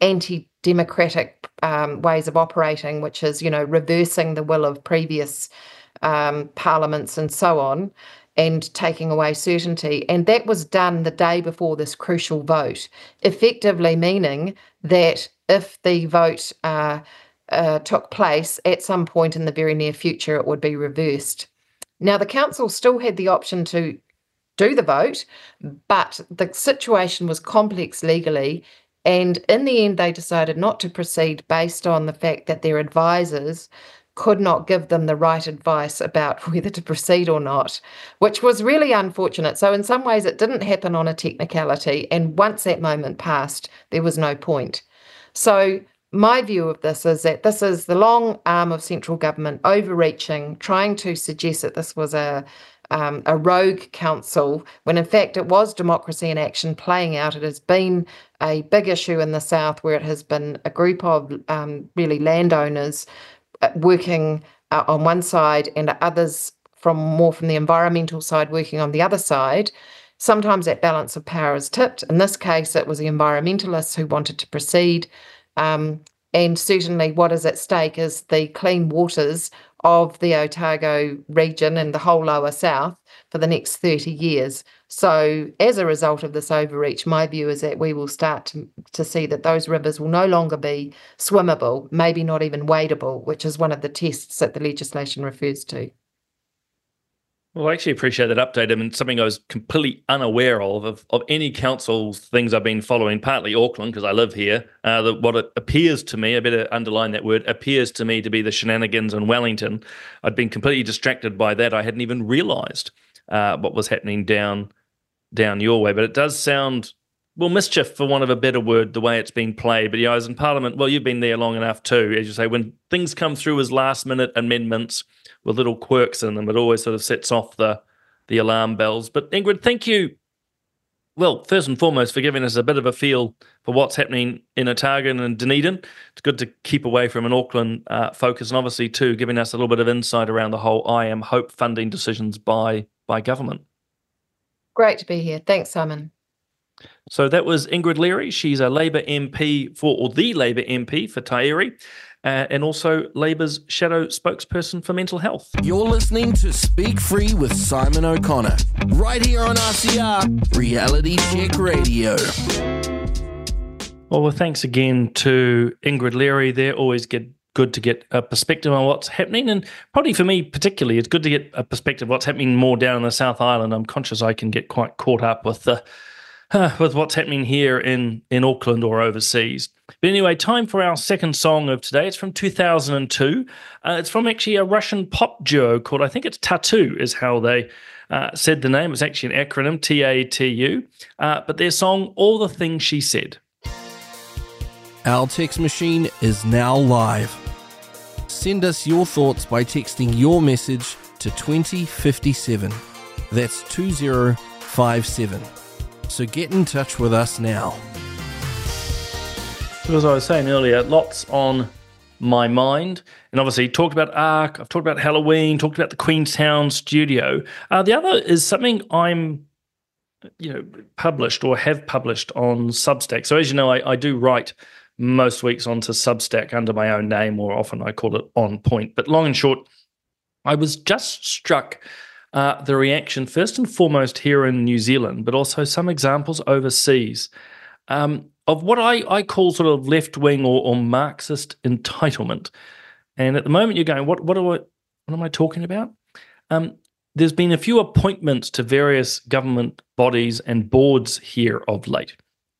anti-democratic um, ways of operating, which is, you know, reversing the will of previous um, parliaments and so on, and taking away certainty. And that was done the day before this crucial vote, effectively meaning that if the vote uh, Uh, took place at some point in the very near future, it would be reversed. Now, the council still had the option to do the vote, but the situation was complex legally, and in the end, they decided not to proceed based on the fact that their advisors could not give them the right advice about whether to proceed or not, which was really unfortunate. So in some ways, it didn't happen on a technicality, and once that moment passed, there was no point. So my view of this is that this is the long arm of central government overreaching, trying to suggest that this was a um, a rogue council, when in fact it was democracy in action playing out. It has been a big issue in the south where it has been a group of um, really landowners working uh, on one side and others from more from the environmental side working on the other side. Sometimes that balance of power is tipped. In this case, it was the environmentalists who wanted to proceed. Um, and certainly what is at stake is the clean waters of the Otago region and the whole lower south for the next thirty years. So as a result of this overreach, my view is that we will start to, to see that those rivers will no longer be swimmable, maybe not even wadable, which is one of the tests that the legislation refers to. Well, I actually appreciate that update. I mean, something I was completely unaware of, of, of any council's things I've been following, partly Auckland, because I live here. Uh, the, what it appears to me, I better underline that word, appears to me to be the shenanigans in Wellington. I'd been completely distracted by that. I hadn't even realised uh, what was happening down down your way. But it does sound, well, mischief, for want of a better word, the way it's been played. But, you know, I was in Parliament, well, you've been there long enough too, as you say, when things come through as last-minute amendments with little quirks in them, it always sort of sets off the, the alarm bells. But Ingrid, thank you, well, first and foremost, for giving us a bit of a feel for what's happening in Otago and Dunedin. It's good to keep away from an Auckland uh, focus, and obviously, too, giving us a little bit of insight around the whole I Am Hope funding decisions by by government. Great to be here. Thanks, Simon. So that was Ingrid Leary. She's a Labour M P for, or the Labour M P for Taieri, uh, and also Labour's shadow spokesperson for mental health. You're listening to Speak Free with Simon O'Connor, right here on R C R, Reality Check Radio. Well, well, thanks again to Ingrid Leary there. Always get good to get a perspective on what's happening, and probably for me particularly, it's good to get a perspective of what's happening more down in the South Island. I'm conscious I can get quite caught up with the Uh, with what's happening here in, in Auckland or overseas. But anyway, time for our second song of today. It's from two thousand two. Uh, it's from actually a Russian pop duo called, I think it's Tattoo is how they uh, said the name. It's actually an acronym, T A T U. Uh, but their song, All the Things She Said. Our text machine is now live. Send us your thoughts by texting your message to twenty fifty-seven. That's two zero five seven. So get in touch with us now. As I was saying earlier, lots on my mind. And obviously talked about ARC, I've talked about Halloween, talked about the Queenstown studio. Uh, the other is something I'm, you know, published or have published on Substack. So as you know, I, I do write most weeks onto Substack under my own name, or often I call it On Point. But long and short, I was just struck uh, the reaction, first and foremost here in New Zealand, but also some examples overseas, um, of what I, I call sort of left-wing or, or Marxist entitlement. And at the moment you're going, what what, do I, what am I talking about? Um, there's been a few appointments to various government bodies and boards here of late.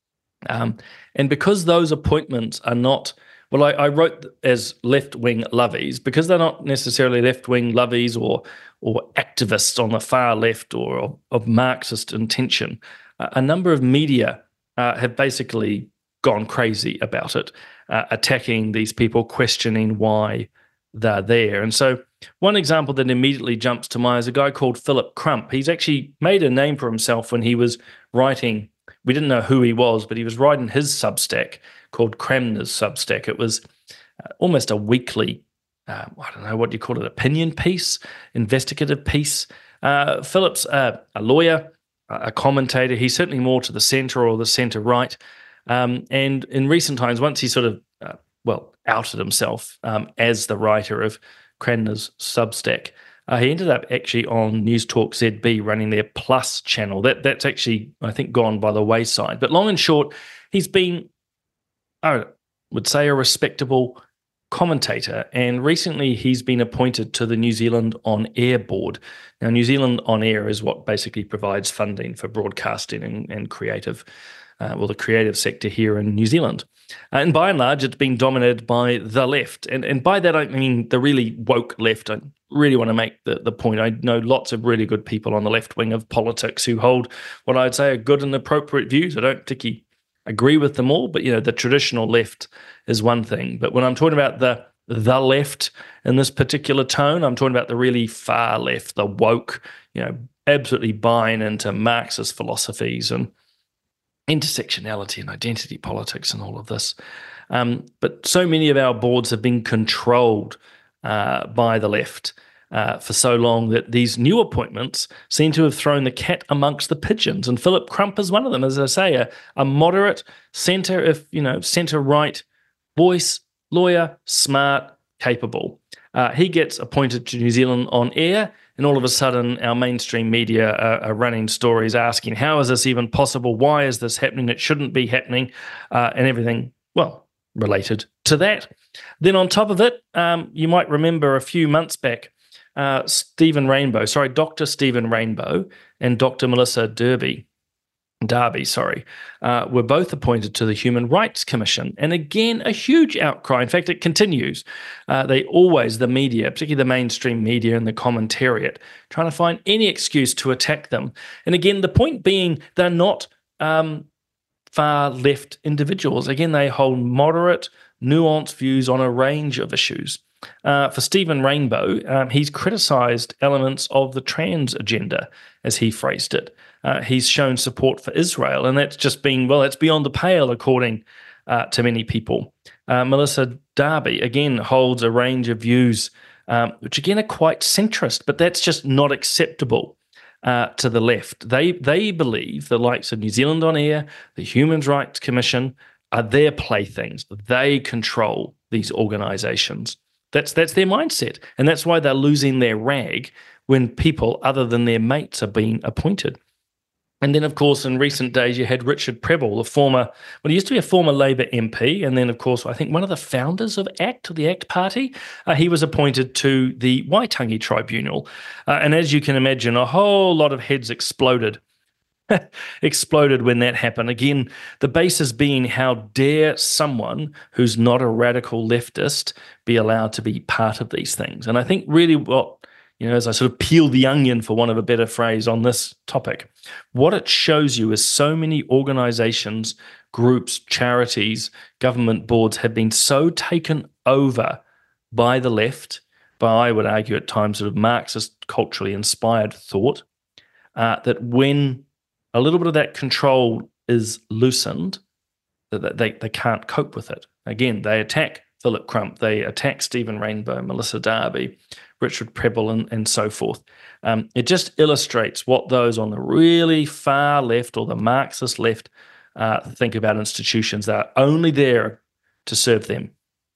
Um, and because those appointments are not, well, I, I wrote as left-wing lovies, because they're not necessarily left-wing lovies or or activists on the far left or of, of Marxist intention, uh, a number of media uh, have basically gone crazy about it, uh, attacking these people, questioning why they're there. And so one example that immediately jumps to mind is a guy called Philip Crump. He's actually made a name for himself when he was writing. We didn't know who he was, but he was writing his Substack called Cranmer's Substack. It was uh, almost a weekly, uh, I don't know what you call it, opinion piece, investigative piece. Uh, Philip's uh, a lawyer, a commentator. He's certainly more to the centre or the centre-right. Um, and in recent times, once he sort of, uh, well, outed himself um, as the writer of Cranmer's Substack, Uh, he ended up actually on News Talk Z B running their Plus channel. That That's actually, I think, gone by the wayside. But long and short, he's been, I would say, a respectable commentator. And recently he's been appointed to the New Zealand On Air board. Now, New Zealand On Air is what basically provides funding for broadcasting and, and creative, uh, well, the creative sector here in New Zealand. Uh, and by and large, it's been dominated by the left. And and by that, I mean the really woke left. I really want to make the, the point. I know lots of really good people on the left wing of politics who hold what I'd say are good and appropriate views. I don't particularly agree with them all, but, you know, the traditional left is one thing. But when I'm talking about the the left in this particular tone, I'm talking about the really far left, the woke, you know, absolutely buying into Marxist philosophies and intersectionality and identity politics and all of this. Um, but so many of our boards have been controlled uh, by the left uh, for so long that these new appointments seem to have thrown the cat amongst the pigeons. And Philip Crump is one of them, as I say, a, a moderate centre, if you know, centre-right voice, lawyer, smart, capable. Uh, he gets appointed to New Zealand On Air, and all of a sudden our mainstream media are, are running stories asking, how is this even possible? Why is this happening? It shouldn't be happening, uh, and everything, well, related to that. Then on top of it, um, you might remember a few months back, uh, Stephen Rainbow, sorry, Doctor Stephen Rainbow and Doctor Melissa Derby, Darby, sorry, uh, were both appointed to the Human Rights Commission. And again, a huge outcry. In fact, it continues. Uh, they always, the media, particularly the mainstream media and the commentariat, trying to find any excuse to attack them. And again, the point being, they're not um, far left individuals. Again, they hold moderate, nuanced views on a range of issues. Uh, for Stephen Rainbow, um, he's criticised elements of the trans agenda, as he phrased it. Uh, he's shown support for Israel, and that's just been, well, that's beyond the pale, according uh, to many people. Uh, Melissa Darby, again, holds a range of views, um, which again are quite centrist, but that's just not acceptable uh, to the left. They they believe the likes of New Zealand On Air, the Human Rights Commission, are their playthings. They control these organisations. That's that's their mindset, and that's why they're losing their rag when people other than their mates are being appointed. And then, of course, in recent days, you had Richard Prebble, a former, well, he used to be a former Labour M P, and then, of course, I think one of the founders of ACT, the ACT Party, uh, he was appointed to the Waitangi Tribunal. Uh, and as you can imagine, a whole lot of heads exploded. exploded when that happened. Again, the basis being, how dare someone who's not a radical leftist be allowed to be part of these things? And I think really what you know, as I sort of peel the onion, for want of a better phrase, on this topic, what it shows you is so many organizations, groups, charities, government boards have been so taken over by the left, by, I would argue at times, sort of Marxist, culturally inspired thought, uh, that when a little bit of that control is loosened, that they, they can't cope with it. Again, they attack Philip Crump, they attack Stephen Rainbow, Melissa Darby, Richard Prebble, and, and so forth. Um, it just illustrates what those on the really far left or the Marxist left uh, think about institutions that are only there to serve them.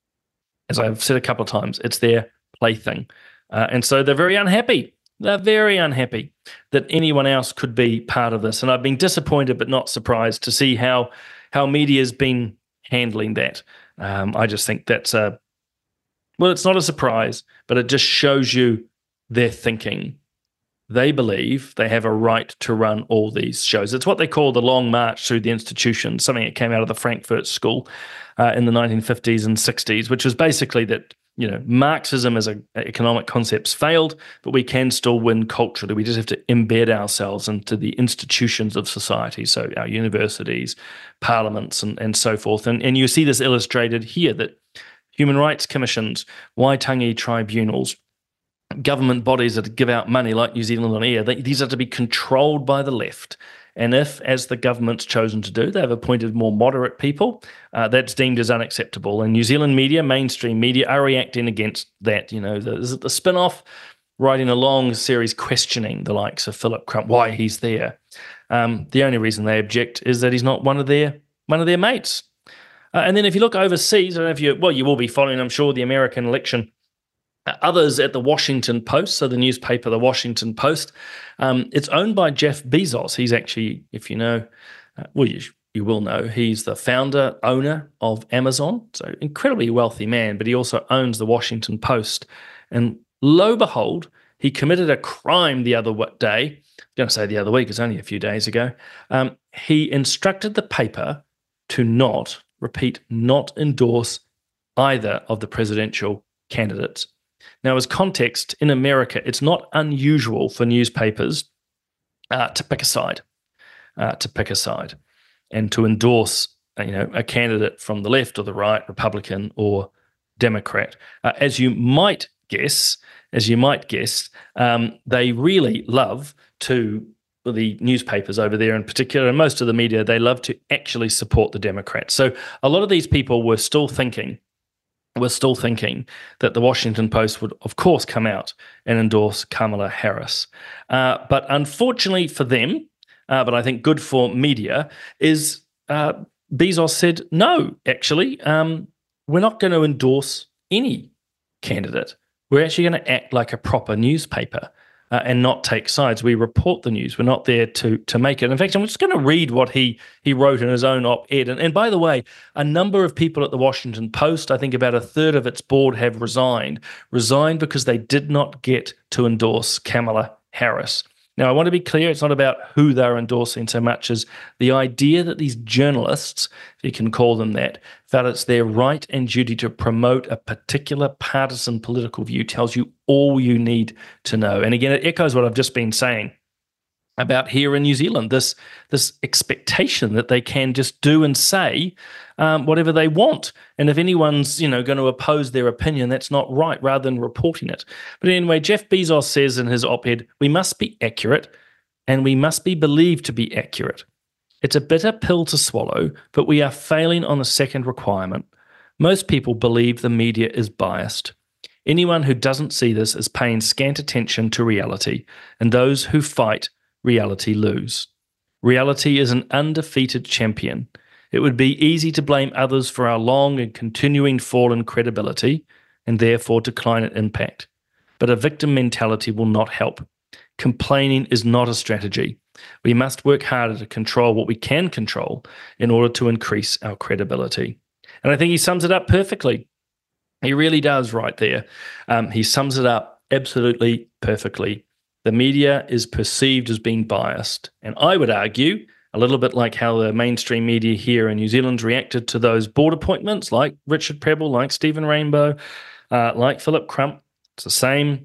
As I've said a couple of times, it's their plaything. Uh, and so they're very unhappy. They're very unhappy that anyone else could be part of this. And I've been disappointed but not surprised to see how, how media's been handling that. Um, I just think that's a, well, it's not a surprise, but it just shows you their thinking. They believe they have a right to run all these shows. It's what they call the long march through the institution, something that came out of the Frankfurt School uh, in the nineteen fifties and sixties, which was basically that, you know, Marxism as an economic concepts failed, but we can still win culturally. We just have to embed ourselves into the institutions of society, so our universities, parliaments, and, and so forth. And, and you see this illustrated here, that human rights commissions, Waitangi tribunals, government bodies that give out money like New Zealand On Air, they, these are to be controlled by the left. And if, as the government's chosen to do, they've appointed more moderate people, uh, that's deemed as unacceptable. And New Zealand media, mainstream media, are reacting against that. You know, the, is it the spin-off, writing a long series questioning the likes of Philip Crump, why he's there. Um, the only reason they object is that he's not one of their one of their mates. Uh, and then if you look overseas, I don't know if you, well, you will be following, I'm sure, the American election. Uh, others at the Washington Post, so the newspaper, the Washington Post, um, it's owned by Jeff Bezos. He's actually, if you know, uh, well, you, you will know, he's the founder, owner of Amazon, so incredibly wealthy man, but he also owns the Washington Post. And lo and behold, he committed a crime the other day. I'm going to say the other week, it's only a few days ago. Um, he instructed the paper to not, repeat, not endorse either of the presidential candidates. Now, as context, in America, it's not unusual for newspapers uh, to pick a side, uh, to pick a side, and to endorse, uh, you know, a candidate from the left or the right, Republican or Democrat. Uh, as you might guess, as you might guess, um, they really love to, well, the newspapers over there in particular, and most of the media, they love to actually support the Democrats. So a lot of these people were still thinking. We're still thinking that the Washington Post would, of course, come out and endorse Kamala Harris. Uh, but unfortunately for them, uh, but I think good for media, is uh, Bezos said, no, actually, um, we're not going to endorse any candidate. We're actually going to act like a proper newspaper uh, and not take sides. We report the news. We're not there to to make it. In fact, I'm just going to read what he he wrote in his own op-ed. And, and by the way, a number of people at the Washington Post, I think about a third of its board, have resigned, resigned because they did not get to endorse Kamala Harris. Now, I want to be clear, it's not about who they're endorsing so much as the idea that these journalists, if you can call them that, felt it's their right and duty to promote a particular partisan political view tells you all you need to know. And again, it echoes what I've just been saying about here in New Zealand, this, this expectation that they can just do and say um, whatever they want. And if anyone's, you know, going to oppose their opinion, that's not right, rather than reporting it. But anyway, Jeff Bezos says in his op-ed, we must be accurate and we must be believed to be accurate. It's a bitter pill to swallow, but we are failing on the second requirement. Most people believe the media is biased. Anyone who doesn't see this is paying scant attention to reality, and those who fight reality lose. Reality is an undefeated champion. It would be easy to blame others for our long and continuing fall in credibility and therefore decline in impact. But a victim mentality will not help. Complaining is not a strategy. We must work harder to control what we can control in order to increase our credibility. And I think he sums it up perfectly. He really does right there. Um, he sums it up absolutely perfectly. The media is perceived as being biased. And I would argue, a little bit like how the mainstream media here in New Zealand reacted to those board appointments, like Richard Prebble, like Stephen Rainbow, uh, like Philip Crump, it's the same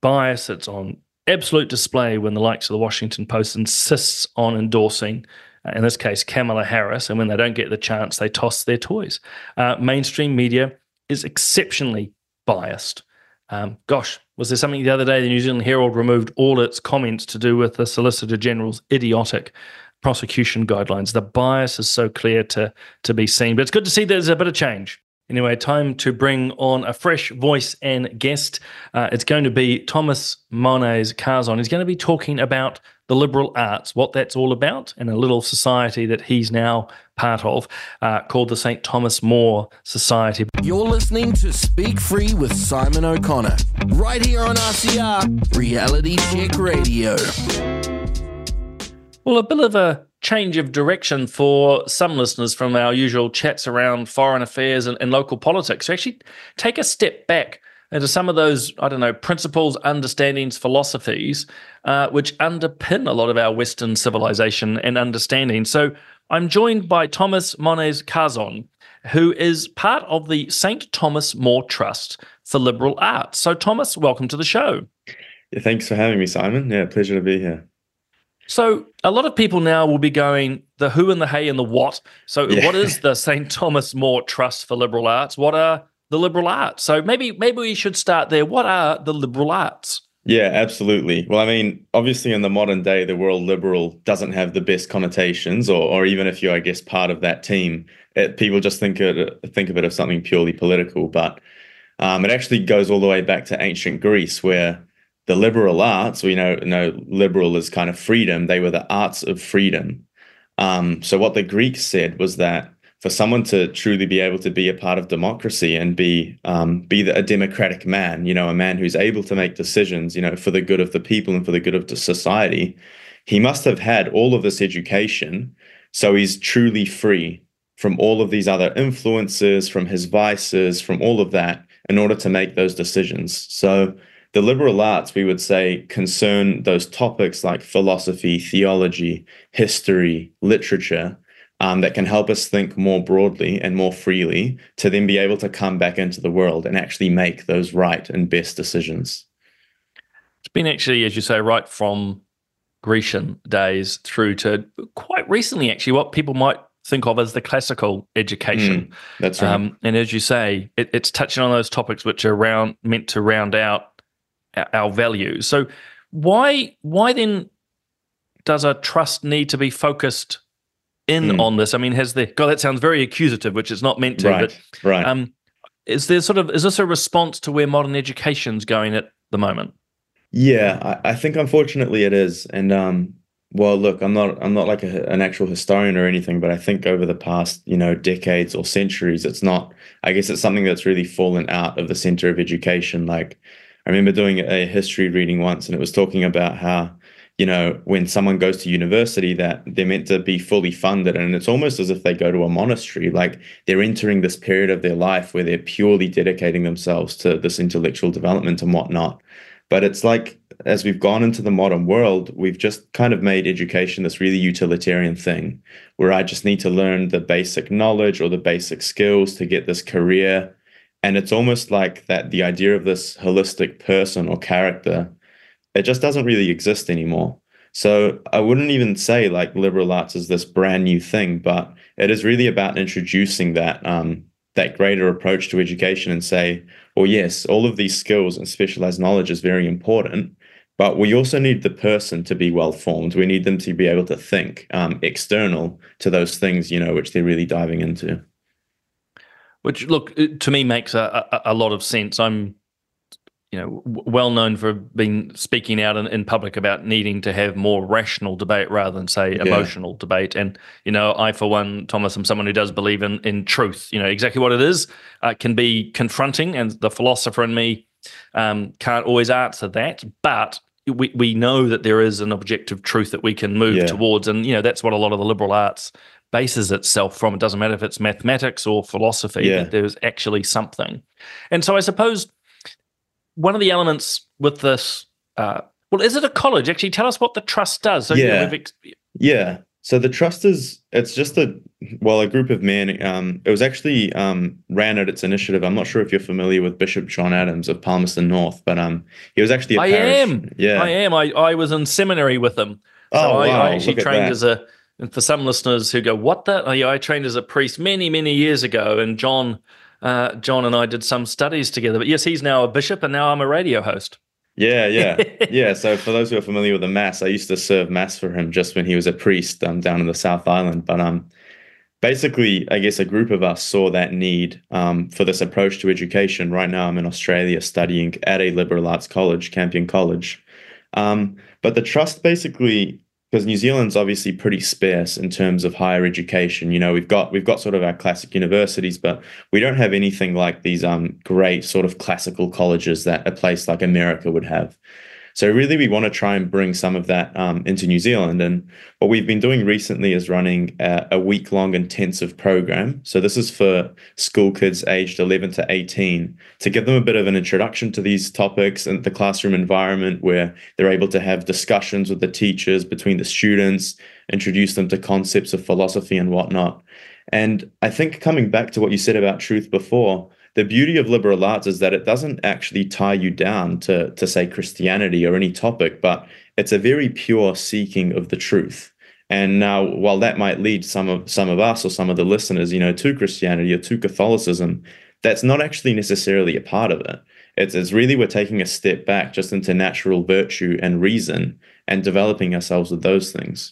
bias that's on absolute display when the likes of the Washington Post insists on endorsing, uh, in this case, Kamala Harris, and when they don't get the chance, they toss their toys. Uh, mainstream media is exceptionally biased. Um, gosh, was there something the other day the New Zealand Herald removed all its comments to do with the Solicitor General's idiotic prosecution guidelines? The bias is so clear to, to be seen, but it's good to see there's a bit of change. Anyway, time to bring on a fresh voice and guest. Uh, it's going to be Thomas Monets Curzon. He's going to be talking about the liberal arts, what that's all about, and a little society that he's now part of uh, called the Saint Thomas More Society. You're listening to Speak Free with Simon O'Connor, right here on R C R, Reality Check Radio. Well, a bit of a change of direction for some listeners from our usual chats around foreign affairs and, and local politics. So actually take a step back into some of those, I don't know, principles, understandings, philosophies, uh, which underpin a lot of our Western civilization and understanding. So I'm joined by Thomas Monets Curzon, who is part of the Saint Thomas More Trust for Liberal Arts. So Thomas, welcome to the show. Yeah, thanks for having me, Simon. Yeah, pleasure to be here. So a lot of people now will be going, the who and the hey and the what. So yeah. What is the Saint Thomas More Trust for Liberal Arts? What are the liberal arts? So maybe maybe we should start there. What are the liberal arts? Yeah, absolutely. Well, I mean, obviously in the modern day, the word liberal doesn't have the best connotations, or or even if you're, I guess, part of that team, it, people just think it, think of it as something purely political. But um, it actually goes all the way back to ancient Greece, where the liberal arts, we know, know liberal is kind of freedom. They were the arts of freedom. Um, so what the Greeks said was that for someone to truly be able to be a part of democracy and be um, be the, a democratic man, you know, a man who's able to make decisions, you know, for the good of the people and for the good of the society, he must have had all of this education. So he's truly free from all of these other influences, from his vices, from all of that, in order to make those decisions. So the liberal arts, we would say, concern those topics like philosophy, theology, history, literature, um, that can help us think more broadly and more freely to then be able to come back into the world and actually make those right and best decisions. It's been actually, as you say, right from Grecian days through to quite recently, actually, what people might think of as the classical education. Mm, that's right. Um, and as you say, it, it's touching on those topics which are round, meant to round out our values. So why why then does a trust need to be focused in mm. on this? I mean, has there, God, that sounds very accusative, which it's not meant to, right, but right. Um, is there sort of, is this a response to where modern education's going at the moment? Yeah, I, I think unfortunately it is. And um, well, look, I'm not I'm not like a, an actual historian or anything, but I think over the past, you know, decades or centuries, it's not, I guess it's something that's really fallen out of the center of education. Like, I remember doing a history reading once, and it was talking about how, you know, when someone goes to university, that they're meant to be fully funded. And it's almost as if they go to a monastery, like they're entering this period of their life where they're purely dedicating themselves to this intellectual development and whatnot. But it's like, as we've gone into the modern world, we've just kind of made education this really utilitarian thing where I just need to learn the basic knowledge or the basic skills to get this career. And it's almost like that the idea of this holistic person or character, it just doesn't really exist anymore. So I wouldn't even say like liberal arts is this brand new thing, but it is really about introducing that um, that greater approach to education and say, well, yes, all of these skills and specialized knowledge is very important, but we also need the person to be well-formed. We need them to be able to think um, external to those things, you know, which they're really diving into. Which, look, to me makes a, a, a lot of sense. I'm, you know, well known for being speaking out in, in public about needing to have more rational debate rather than, say, emotional yeah. debate. And, you know, I, for one, Thomas, am someone who does believe in, in truth. You know, exactly what it is uh, can be confronting, and the philosopher in me um, can't always answer that. But we, we know that there is an objective truth that we can move yeah. towards. And, you know, that's what a lot of the liberal arts bases itself from. It doesn't matter if it's mathematics or philosophy, yeah. but there's actually something. And so I suppose one of the elements with this, uh, well, is it a college? Actually, tell us what the trust does. So, yeah. You know, ex- yeah. So the trust is, it's just a, well, a group of men. Um, it was actually um, ran at its initiative. I'm not sure if you're familiar with Bishop John Adams of Palmerston North, but um, he was actually a I parish. am. Yeah. I am. I, I was in seminary with him. So Oh, I, wow. I actually Look at trained that. as a, and for some listeners who go, what the? Oh, yeah, I trained as a priest many, many years ago. And John, uh, John and I did some studies together. But yes, he's now a bishop and now I'm a radio host. Yeah, yeah, yeah. So for those who are familiar with the mass, I used to serve mass for him just when he was a priest um, down in the South Island. But um, basically, I guess a group of us saw that need um, for this approach to education. Right now, I'm in Australia studying at a liberal arts college, Campion College. Um, but the trust basically, because New Zealand's obviously pretty sparse in terms of higher education. You know, we've got we've got sort of our classic universities, but we don't have anything like these um great sort of classical colleges that a place like America would have. So really, we want to try and bring some of that um, into New Zealand. And what we've been doing recently is running a, a week-long intensive program. So this is for school kids aged eleven to eighteen to give them a bit of an introduction to these topics and the classroom environment where they're able to have discussions with the teachers, between the students, introduce them to concepts of philosophy and whatnot. And I think coming back to what you said about truth before, the beauty of liberal arts is that it doesn't actually tie you down to, to say Christianity or any topic, but it's a very pure seeking of the truth. And now, while that might lead some of some of us or some of the listeners, you know, to Christianity or to Catholicism, that's not actually necessarily a part of it. It's, it's really we're taking a step back just into natural virtue and reason and developing ourselves with those things.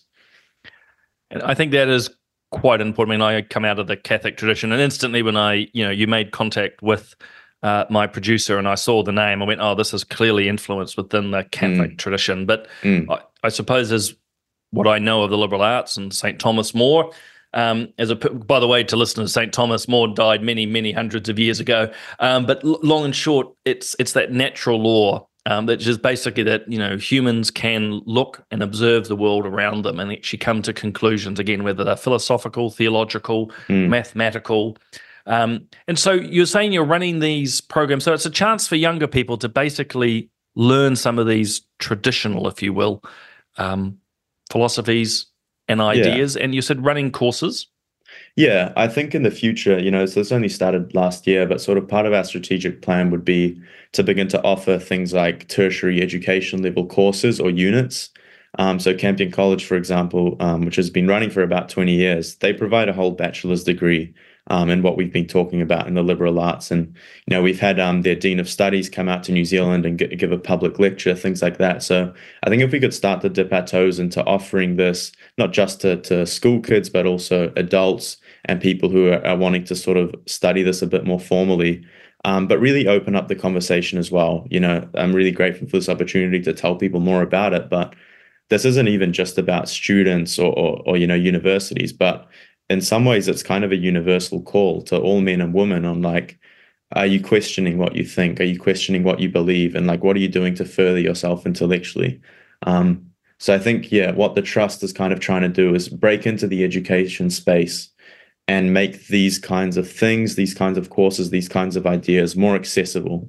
And I think that is quite important. I mean, I come out of the Catholic tradition, and instantly when I, you know, you made contact with uh, my producer and I saw the name, I went, oh, this is clearly influenced within the Catholic mm. tradition. But mm. I, I suppose as what I know of the liberal arts and Saint Thomas More, um, as a, by the way, to listeners, Saint Thomas More died many, many hundreds of years ago. Um, but l- long and short, it's it's that natural law. Um, that is basically that, you know, humans can look and observe the world around them and actually come to conclusions, again, whether they're philosophical, theological, mm. mathematical. Um, and so you're saying you're running these programs. So it's a chance for younger people to basically learn some of these traditional, if you will, um, philosophies and ideas. Yeah. And you said running courses. Yeah, I think in the future, you know, so this only started last year, but sort of part of our strategic plan would be to begin to offer things like tertiary education level courses or units. Um, so Campion College, for example, um, which has been running for about twenty years, they provide a whole bachelor's degree um, in what we've been talking about in the liberal arts. And, you know, we've had um, their Dean of Studies come out to New Zealand and get, give a public lecture, things like that. So I think if we could start to dip our toes into offering this, not just to, to school kids, but also adults and people who are, are wanting to sort of study this a bit more formally, um, but really open up the conversation as well. You know, I'm really grateful for this opportunity to tell people more about it, but this isn't even just about students or, or, or you know, universities, but in some ways it's kind of a universal call to all men and women on like, are you questioning what you think? Are you questioning what you believe? And like, what are you doing to further yourself intellectually? Um, so I think, yeah, what the Trust is kind of trying to do is break into the education space and make these kinds of things, these kinds of courses, these kinds of ideas more accessible.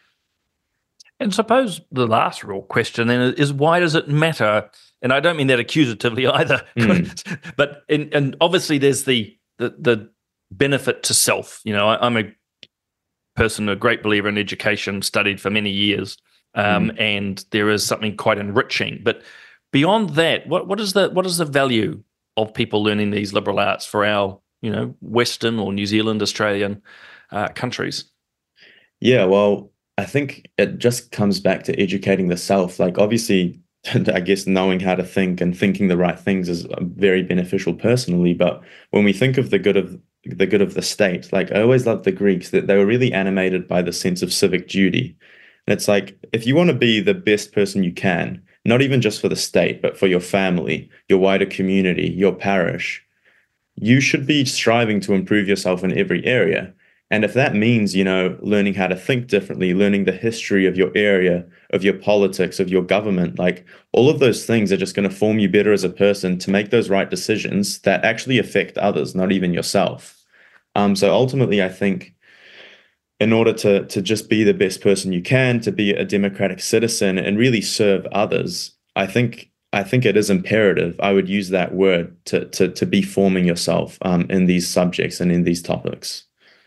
And suppose the last real question then is, why does it matter? And I don't mean that accusatively either, mm. but in, and obviously there's the, the the benefit to self. You know, I, I'm a person, a great believer in education, studied for many years, um, mm. and there is something quite enriching. But beyond that, what what is the what is the value of people learning these liberal arts for our, you know, Western or New Zealand, Australian uh, countries? Yeah, well, I think it just comes back to educating the self. Like, obviously, I guess knowing how to think and thinking the right things is very beneficial personally. But when we think of the good of the good of the state, like I always loved the Greeks, that they were really animated by the sense of civic duty. And it's like, if you want to be the best person you can, not even just for the state, but for your family, your wider community, your parish, you should be striving to improve yourself in every area. And if that means, you know, learning how to think differently, learning the history of your area, of your politics, of your government, like all of those things are just going to form you better as a person to make those right decisions that actually affect others, not even yourself. Um, so ultimately, I think in order to, to just be the best person you can, to be a democratic citizen and really serve others, I think I think it is imperative. I would use that word to to to be forming yourself um, in these subjects and in these topics.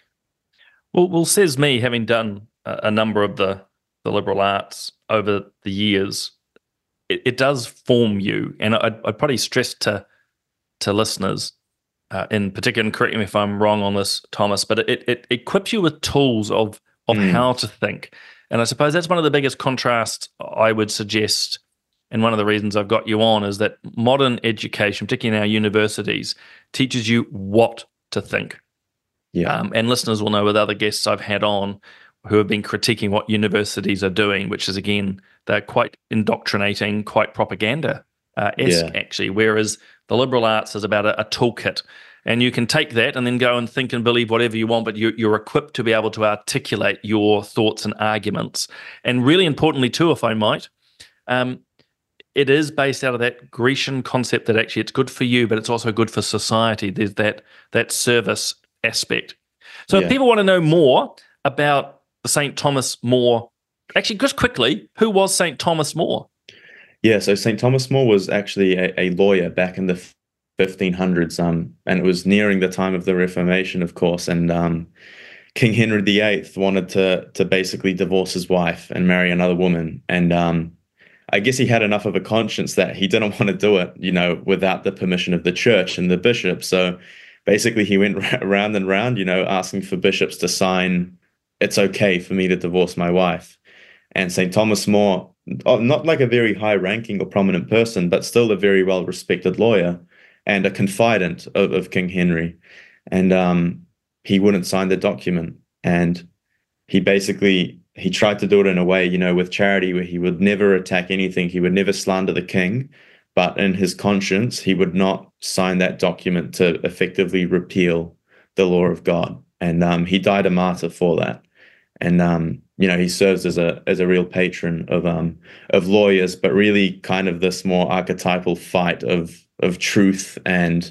Well, well, says me, having done a, a number of the the liberal arts over the years, it, it does form you, and I'd, I'd probably stress to to listeners, uh, in particular, and correct me if I'm wrong on this, Thomas, but it it, it equips you with tools of of Mm. how to think, and I suppose that's one of the biggest contrasts I would suggest. And one of the reasons I've got you on is that modern education, particularly in our universities, teaches you what to think. Yeah. Um, and listeners will know with other guests I've had on who have been critiquing what universities are doing, which is, again, they're quite indoctrinating, quite propaganda-esque, Yeah. actually, whereas the liberal arts is about a, a toolkit. And you can take that and then go and think and believe whatever you want, but you, you're equipped to be able to articulate your thoughts and arguments. And really importantly, too, if I might, um, it is based out of that Grecian concept that actually it's good for you, but it's also good for society. There's that that service aspect. So Yeah. if people want to know more about the Saint Thomas More, actually, just quickly, who was Saint Thomas More? Yeah, so Saint Thomas More was actually a, a lawyer back in the fifteen hundreds, um, and it was nearing the time of the Reformation, of course, and um, King Henry the Eighth wanted to to basically divorce his wife and marry another woman, and um, I guess he had enough of a conscience that he didn't want to do it, you know, without the permission of the church and the bishop. So basically he went round and round, you know, asking for bishops to sign, it's okay for me to divorce my wife. And Saint Thomas More, not like a very high ranking or prominent person, but still a very well respected lawyer and a confidant of, of King Henry. And um, he wouldn't sign the document. And he basically, he tried to do it in a way, you know, with charity where he would never attack anything. He would never slander the king, but in his conscience, he would not sign that document to effectively repeal the law of God. And um, he died a martyr for that. And, um, you know, he serves as a as a real patron of um of lawyers, but really kind of this more archetypal fight of of truth and,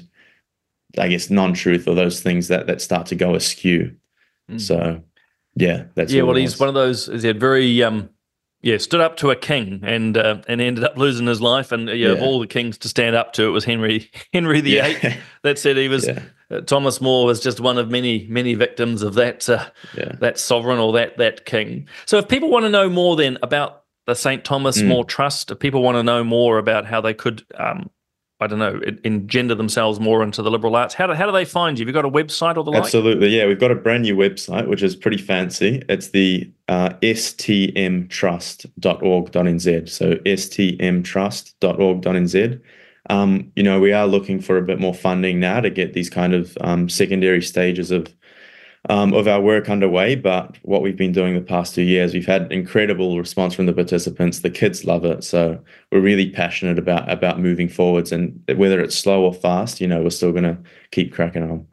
I guess, non-truth, or those things that that start to go askew. Mm. So, yeah, that's yeah. Well, he's one of those. Is very um, yeah, stood up to a king and uh, and ended up losing his life. And yeah, yeah, of all the kings to stand up to, it was Henry Henry the Eighth. Yeah. That said, he was. Yeah. Uh, Thomas More was just one of many, many victims of that uh, yeah. that sovereign or that that king. So if people want to know more then about the Saint Thomas mm. More Trust, if people want to know more about how they could, um, I don't know, engender themselves more into the liberal arts, how do, how do they find you? Have you got a website or the like? Absolutely, yeah. We've got a brand new website, which is pretty fancy. It's the uh, s t m trust dot org dot n z. So s t m trust dot org dot n z. Um, you know, we are looking for a bit more funding now to get these kind of um, secondary stages of um, of our work underway. But what we've been doing the past two years, we've had incredible response from the participants. The kids love it, so we're really passionate about about moving forwards. And whether it's slow or fast, you know, we're still going to keep cracking on.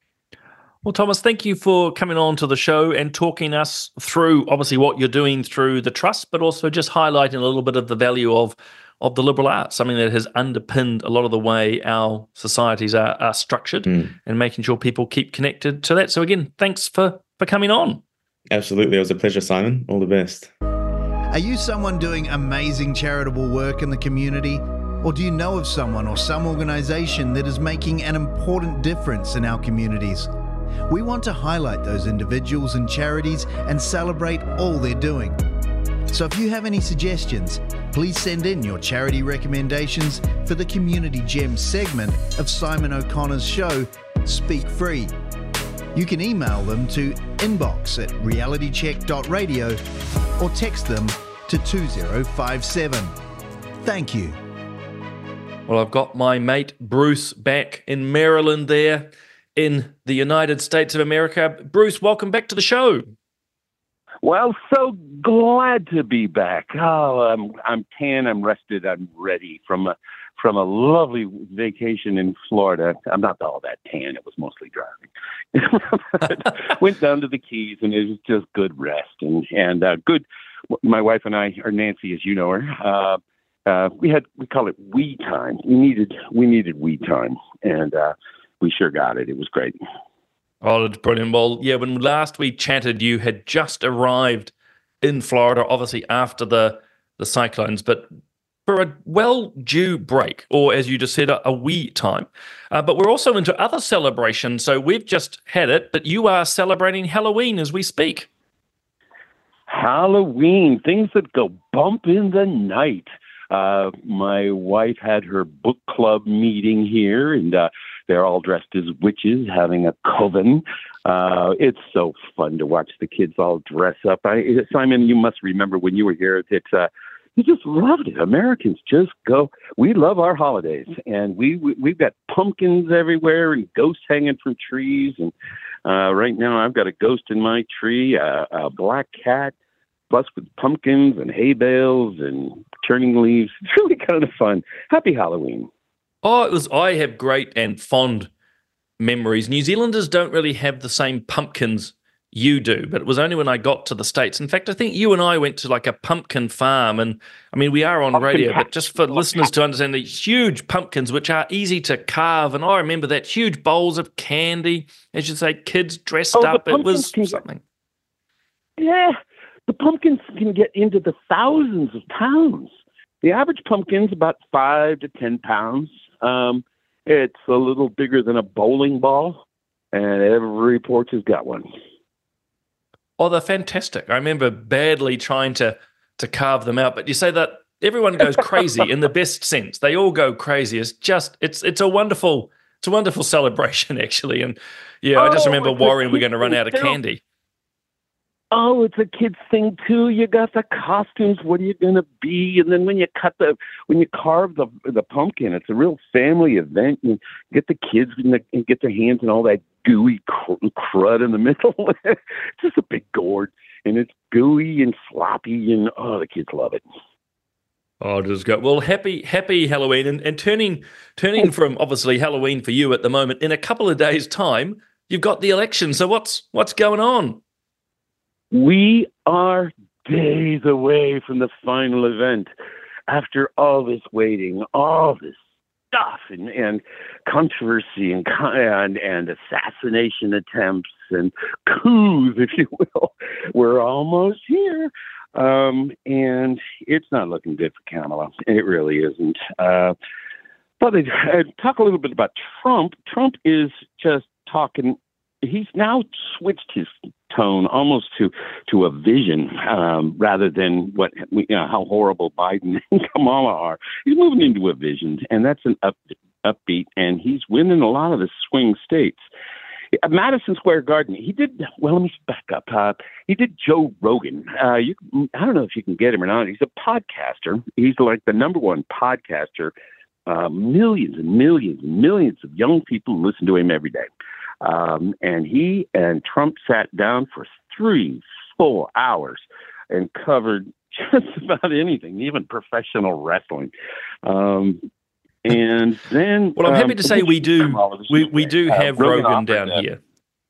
Well, Thomas, thank you for coming on to the show and talking us through, obviously, what you're doing through the Trust, but also just highlighting a little bit of the value of of the liberal arts, something that has underpinned a lot of the way our societies are, are structured mm. and making sure people keep connected to that. So again, thanks for, for coming on. Absolutely. It was a pleasure, Simon. All the best. Are you someone doing amazing charitable work in the community? Or do you know of someone or some organization that is making an important difference in our communities? We want to highlight those individuals and charities and celebrate all they're doing. So if you have any suggestions, please send in your charity recommendations for the Community Gems segment of Simon O'Connor's show, Speak Free. You can email them to inbox at reality check dot radio or text them to two zero five seven. Thank you. Well, I've got my mate Bruce back in Maryland there in the United States of America. Bruce, welcome back to the show. Well, so glad to be back. Oh, I'm I'm tan, I'm rested, I'm ready from a from a lovely vacation in Florida. I'm not all that tan; it was mostly driving. Went down to the Keys, and it was just good rest and and uh, good. My wife and I, or Nancy, as you know her, uh, uh, we had we call it we time. We needed we needed we time, and uh, we sure got it. It was great. Oh, it's brilliant. Well, yeah, when last we chatted, you had just arrived in Florida, obviously after the, the cyclones, but for a well-due break, or as you just said, a, a wee time. Uh, but we're also into other celebrations. So we've just had it, but you are celebrating Halloween as we speak. Halloween, things that go bump in the night. Uh, my wife had her book club meeting here, and uh, they're all dressed as witches having a coven. Uh, it's so fun to watch the kids all dress up. I, Simon, you must remember when you were here that uh, you just loved it. Americans just go. We love our holidays, and we, we we've got pumpkins everywhere and ghosts hanging from trees. And uh, right now, I've got a ghost in my tree, uh, a black cat, plus with pumpkins and hay bales and turning leaves. It's really kind of fun. Happy Halloween. Oh, it was. I have great and fond memories. New Zealanders don't really have the same pumpkins you do, but it was only when I got to the States. In fact, I think you and I went to like a pumpkin farm, and I mean, we are on Pumpkin radio, patch. but just for listeners to understand, these huge pumpkins, which are easy to carve, and I remember that huge bowls of candy, as you say, kids dressed Oh, the up. It pumpkins was can get- something. Yeah, the pumpkins can get into the thousands of pounds. The average pumpkin's about five to ten pounds. Um, it's a little bigger than a bowling ball, and every porch has got one. Oh, they're fantastic. I remember badly trying to to carve them out, but you say that everyone goes crazy in the best sense. They all go crazy. It's just it's it's a wonderful it's a wonderful celebration actually. And yeah, I just Oh, remember it's a worrying we're going to kid's run out of thing, too. candy. Oh, it's a kid's thing too. You got the costumes. What are you going to be? And then when you cut the, when you carve the the pumpkin, it's a real family event. You get the kids and, the, and get their hands in all that gooey cr- crud in the middle. It's just a big gourd, and it's gooey and floppy, and oh, the kids love it. Oh, just go. Well, happy happy Halloween, and, and turning turning from obviously Halloween for you at the moment. In a couple of days' time, you've got the election. So what's what's going on? We are days away from the final event. After all this waiting, all this stuff and, and controversy and, and and assassination attempts and coups, if you will, we're almost here. Um, and it's not looking good for Kamala. It really isn't. Uh, but uh, talk a little bit about Trump. Trump is just talking. He's now switched his tone almost to to a vision um, rather than what you know, how horrible Biden and Kamala are. He's moving into a vision, and that's an up, upbeat, and he's winning a lot of the swing states. At Madison Square Garden, he did, well, let me back up. Uh, he did Joe Rogan. Uh, you, I don't know if you can get him or not. He's a podcaster. He's like the number one podcaster. Uh, millions and millions and millions of young people listen to him every day. Um, and he and Trump sat down for three, four hours and covered just about anything, even professional wrestling. Um, and then, Well, I'm happy um, to say we do we, we do uh, have Rogan Rogan offered down that. here.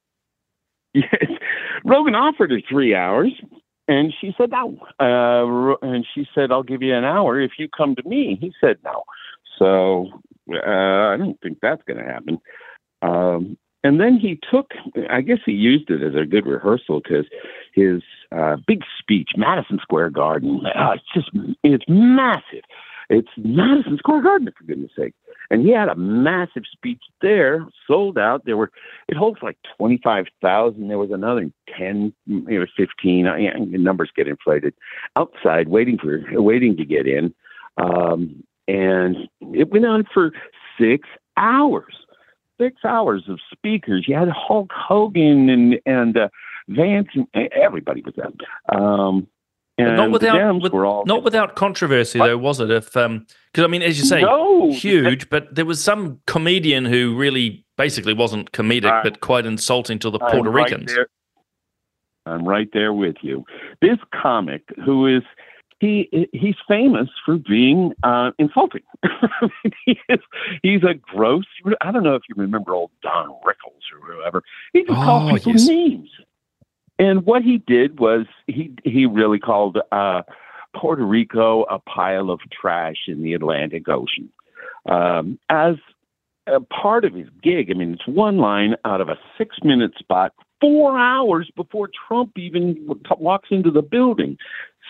Yes, Rogan offered her three hours, and she said no. Uh, Ro- and she said, "I'll give you an hour if you come to me." He said no. So uh, I don't think that's going to happen. Um, And then he took, I guess he used it as a good rehearsal because his uh, big speech, Madison Square Garden, uh, it's just, it's massive. It's Madison Square Garden, for goodness sake. And he had a massive speech there, sold out. There were, it holds like twenty-five thousand. There was another ten, you know, fifteen, uh, yeah, the numbers get inflated, outside waiting for, waiting to get in. Um, and it went on for six hours. Six hours of speakers. You had Hulk Hogan and and uh, Vance, and everybody was there. Um, But and not the without Dems with, were all not without controversy, What? though, was it? If um, because I mean, as you say, No, huge, but there was some comedian who really basically wasn't comedic, Uh, but quite insulting to the I'm Puerto right Ricans. there. I'm right there with you. This comic, who is he? He's famous for being uh, insulting. he is, he's a gross. I don't know if you remember old Don Rickles or whoever. He just Oh, called people yes. names. And what he did was he he really called uh, Puerto Rico a pile of trash in the Atlantic Ocean. Um, as a part of his gig, I mean, it's one line out of a six-minute spot, four hours before Trump even w- walks into the building.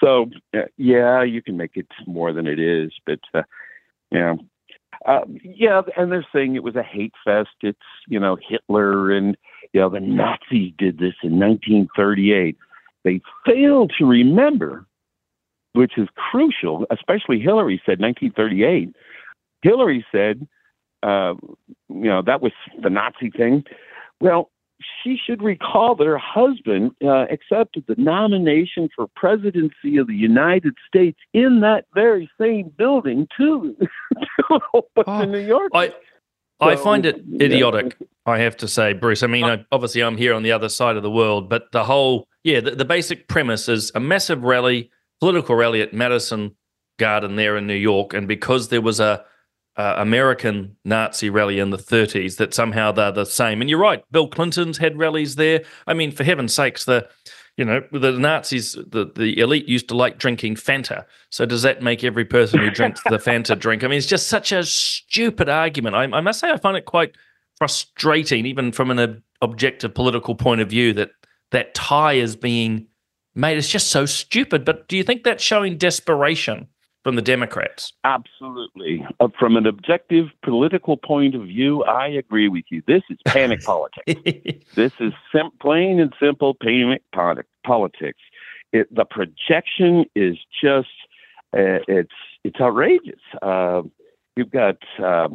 So, uh, yeah, you can make it more than it is, but uh, yeah. Uh, yeah, and they're saying it was a hate fest. It's, you know, Hitler and, you know, the Nazis did this in nineteen thirty-eight. They fail to remember, which is crucial, especially Hillary said nineteen thirty-eight. Hillary said, uh, you know, that was the Nazi thing. Well, she should recall that her husband uh, accepted the nomination for presidency of the United States in that very same building, too, oh, in New York. I, I so, find it idiotic, yeah. I have to say, Bruce. I mean, I, obviously I'm here on the other side of the world, but the whole, yeah, the, the basic premise is a massive rally, political rally at Madison Garden there in New York, and because there was a Uh, American Nazi rally in the thirties, that somehow they're the same. And you're right, Bill Clinton's had rallies there. I mean, for heaven's sakes, the you know the Nazis, the, the elite used to like drinking Fanta. So does that make every person who drinks the Fanta drink? I mean, it's just such a stupid argument. I, I must say I find it quite frustrating, even from an ob- objective political point of view, that that tie is being made. It's just so stupid. But do you think that's showing desperation from the Democrats? Absolutely. Uh, from an objective political point of view, I agree with you. This is panic politics. This is sim- plain and simple panic politics. It, the projection is just, uh, it's it's outrageous. Uh, you've got, um,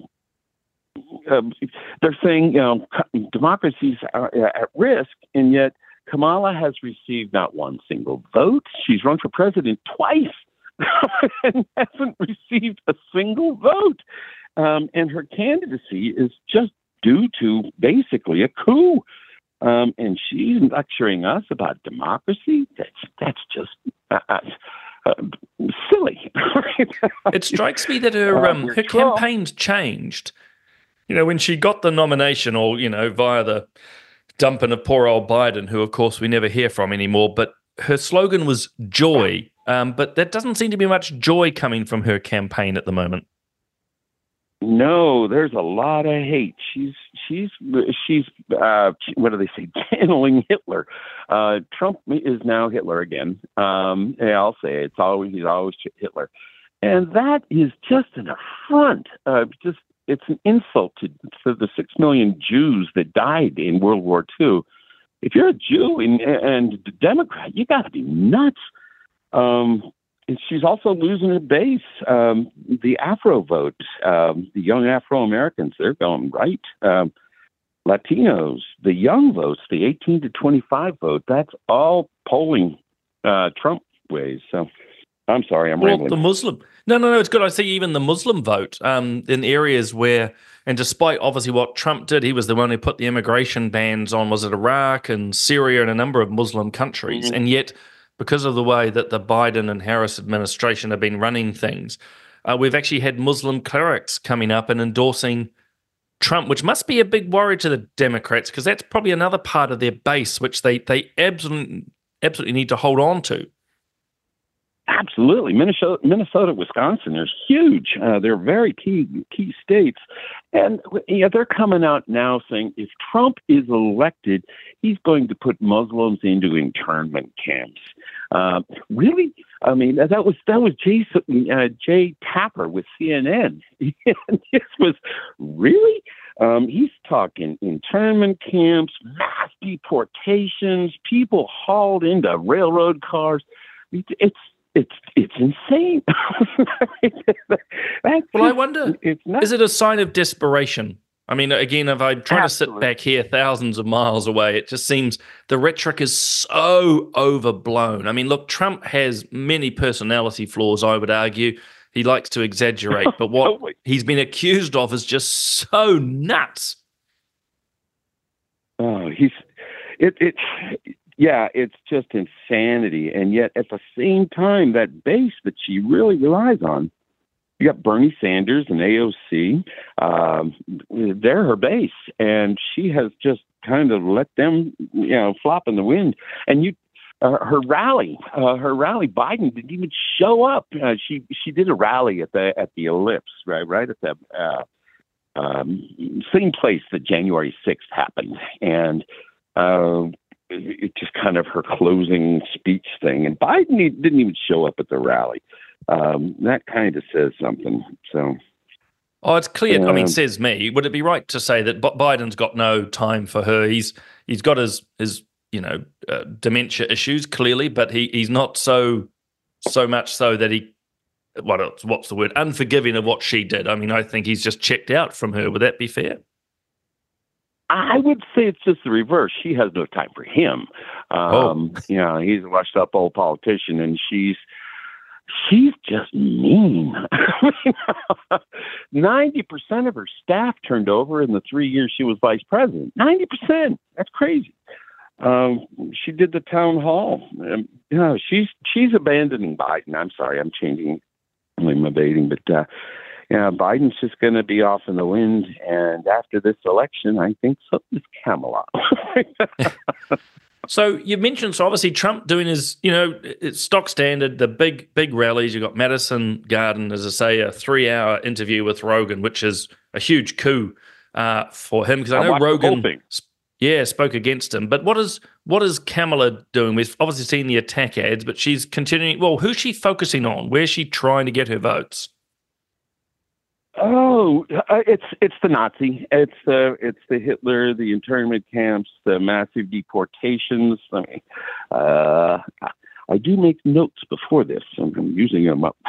um, they're saying, you know, democracies are at risk, and yet Kamala has received not one single vote. She's run for president twice and hasn't received a single vote. Um, and her candidacy is just due to basically a coup. Um, and she's lecturing us about democracy. That's that's just uh, uh, silly. It strikes me that her uh, um, her campaign's changed. You know, when she got the nomination, or you know, via the dumping of poor old Biden, who of course we never hear from anymore. But her slogan was joy. Um, but there doesn't seem to be much joy coming from her campaign at the moment. No, there's a lot of hate. She's she's she's uh, what do they say? Channeling Hitler. Uh, Trump is now Hitler again. Um, yeah, I'll say it. It's always he's always Hitler, and that is just an affront. Uh, just it's an insult to, to the six million Jews that died in World War Two. If you're a Jew and, and a Democrat, you got to be nuts. Um, and she's also losing her base. Um, the Afro vote, um, the young Afro-Americans, they're going right. Um, Latinos, the young votes, the eighteen to twenty-five vote, that's all polling uh, Trump ways. So I'm sorry, I'm well, rambling. The Muslim. No, no, no, it's good. I see even the Muslim vote um, in areas where, and despite obviously what Trump did, he was the one who put the immigration bans on, was it Iraq and Syria and a number of Muslim countries. Mm-hmm. And yet, because of the way that the Biden and Harris administration have been running things, uh, we've actually had Muslim clerics coming up and endorsing Trump, which must be a big worry to the Democrats, because that's probably another part of their base which they, they absolutely, absolutely need to hold on to. Absolutely. Minnesota, Minnesota, Wisconsin are huge. Uh, they're very key key states. And you know, they're coming out now saying if Trump is elected, he's going to put Muslims into internment camps. Uh, really? I mean, that was that was Jay, uh, Jay Tapper with C N N. This was really? Um, he's talking internment camps, mass deportations, people hauled into railroad cars. It's It's it's insane. Well, I wonder, it's not, is it a sign of desperation? I mean, again, if I'm trying Absolutely. to sit back here thousands of miles away, it just seems the rhetoric is so overblown. I mean, look, Trump has many personality flaws, I would argue. He likes to exaggerate, but what totally. he's been accused of is just so nuts. Oh, he's it it. Yeah, it's just insanity. And yet, at the same time, that base that she really relies on, you got Bernie Sanders and A O C. Um, they're her base. And she has just kind of let them, you know, flop in the wind. And you, uh, her rally, uh, her rally, Biden didn't even show up. Uh, she she did a rally at the at the Ellipse, right, right at the uh, um, same place that January sixth happened. And uh it just kind of her closing speech thing. And Biden he didn't even show up at the rally. Um, that kind of says something. So, oh, it's clear. Um, I mean, um, says me. Would it be right to say that B- Biden's got no time for her? He's he's got his his you know uh, dementia issues clearly, but he he's not so so much so that he what else, what's the word unforgiving of what she did. I mean, I think he's just checked out from her. Would that be fair? I would say it's just the reverse. She has no time for him. Um, oh. You know, he's a washed up old politician, and she's she's just mean. Ninety percent of her staff turned over in the three years she was vice president. Ninety percent. That's crazy. Um, she did the town hall. Um, you know, she's she's abandoning Biden. I'm sorry, I'm changing my baiting, but. Uh, Yeah, Biden's just going to be off in the wind, and after this election, I think so is Kamala. So you mentioned, so obviously Trump doing his, you know, it's stock standard, the big, big rallies. You've got Madison Garden, as I say, a three-hour interview with Rogan, which is a huge coup uh, for him, because I know I Rogan, yeah, spoke against him. But what is what is Kamala doing? We've obviously seen the attack ads, but she's continuing. Well, who's she focusing on? Where's she trying to get her votes? Oh, uh, it's it's the Nazi, it's the uh, it's the Hitler, the internment camps, the massive deportations. I mean, uh, I do make notes before this, and I'm using them up.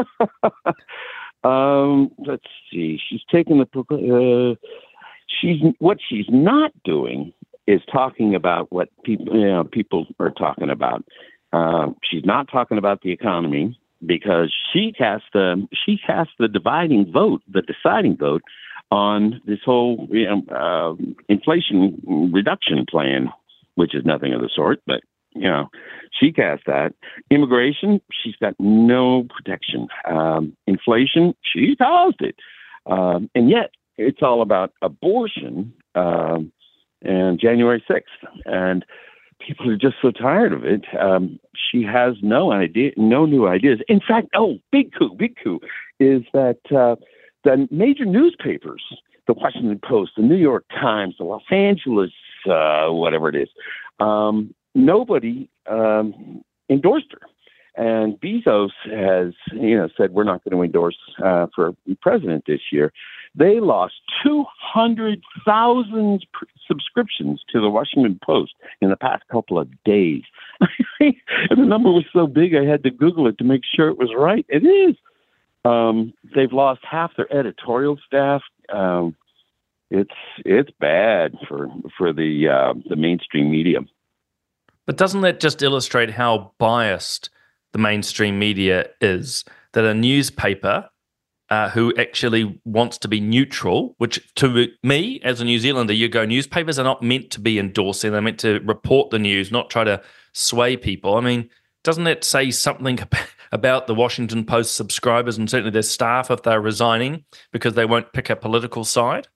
um, let's see. She's taking the. Uh, she's what she's not doing is talking about what people you know, people are talking about. Uh, she's not talking about the economy. Because she cast the she cast the dividing vote, the deciding vote on this whole you know, uh, inflation reduction plan, which is nothing of the sort. But you know, she cast that. Immigration, she's got no protection. Um, inflation, she caused it, um, and yet it's all about abortion um, and January sixth and. People are just so tired of it. Um, she has no idea, no new ideas. In fact, oh, big coup, big coup is that uh, the major newspapers, the Washington Post, the New York Times, the Los Angeles, uh, whatever it is, um, nobody um, endorsed her. And Bezos has, you know, said we're not going to endorse uh, for president this year. They lost two hundred thousand pr- subscriptions to the Washington Post in the past couple of days. And the number was so big, I had to Google it to make sure it was right. It is. Um, they've lost half their editorial staff. Um, it's it's bad for for the uh, the mainstream media. But doesn't that just illustrate how biased the mainstream media is? That a newspaper uh, who actually wants to be neutral, which to me as a New Zealander, you go, newspapers are not meant to be endorsing, they're meant to report the news, not try to sway people. I mean, doesn't that say something about the Washington Post subscribers and certainly their staff if they're resigning because they won't pick a political side?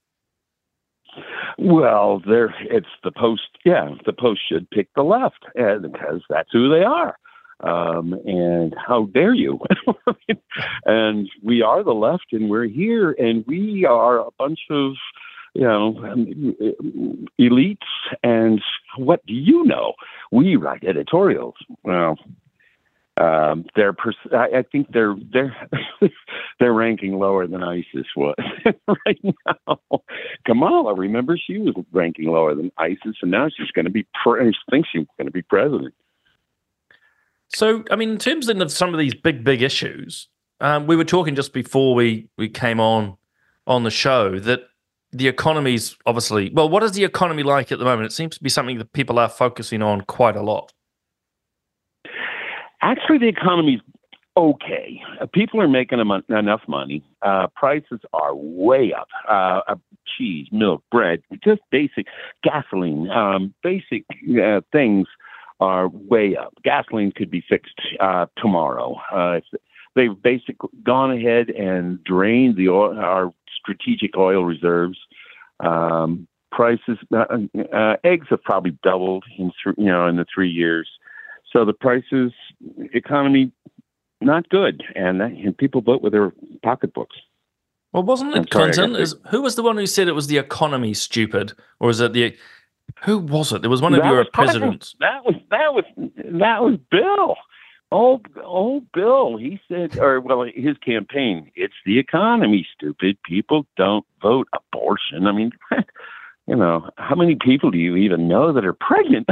Well, there it's the Post. Yeah, the Post should pick the left uh, because that's who they are. Um, and how dare you? And we are the left, and we're here, and we are a bunch of, you know, elites. And what do you know? We write editorials. Well, um, they're. Pers- I, I think they're they're they're ranking lower than ISIS was right now. Kamala, remember, she was ranking lower than ISIS, and now she's going to be. Pre- she thinks she's going to be president. So, I mean, in terms of some of these big, big issues, um, we were talking just before we, we came on on the show that the economy's obviously, well, what is the economy like at the moment? It seems to be something that people are focusing on quite a lot. Actually, the economy's okay. Uh, people are making em- enough money. Uh, prices are way up. Uh, uh, cheese, milk, bread, just basic gasoline, um, basic uh, things are way up. Gasoline could be fixed uh, tomorrow. Uh, they've basically gone ahead and drained the oil, our strategic oil reserves. Um, prices, uh, uh, eggs have probably doubled in th- you know in the three years. So the prices, economy, not good, and, that, and people vote with their pocketbooks. Well, wasn't it I'm sorry, Clinton? Is, who was the one who said it was the economy stupid, or is it the Who was it? There was one of That your was presidents. That was that was that was Bill. Old old Bill. He said, or well, his campaign. It's the economy, stupid. People don't vote abortion. I mean, you know, how many people do you even know that are pregnant?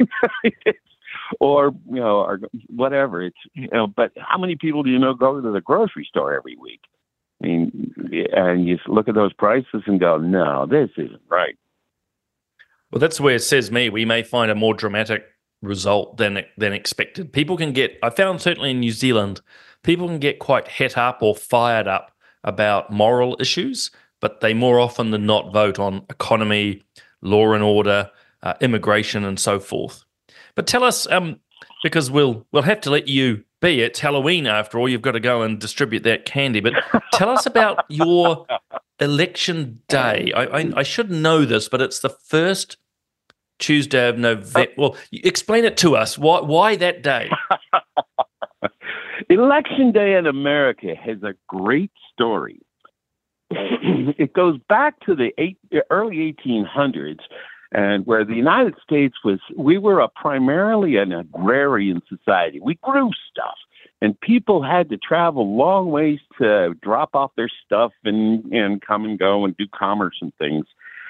Or, you know, or whatever. It's, you know, but how many people do you know go to the grocery store every week? I mean, and you look at those prices and go, no, this isn't right. Well, that's where it says me. We may find a more dramatic result than than expected. People can get, I found certainly in New Zealand, people can get quite het up or fired up about moral issues, but they more often than not vote on economy, law and order, uh, immigration, and so forth. But tell us, um, because we'll we'll have to let you be. It's Halloween after all. You've got to go and distribute that candy. But tell us about your election day. I, I, I should know this, but it's the first Tuesday of November. Well, explain it to us. Why why that day? Election Day in America has a great story. It goes back to the eight, early eighteen hundreds. And where the United States was, we were a primarily an agrarian society. We grew stuff, and people had to travel long ways to drop off their stuff and, and come and go and do commerce and things.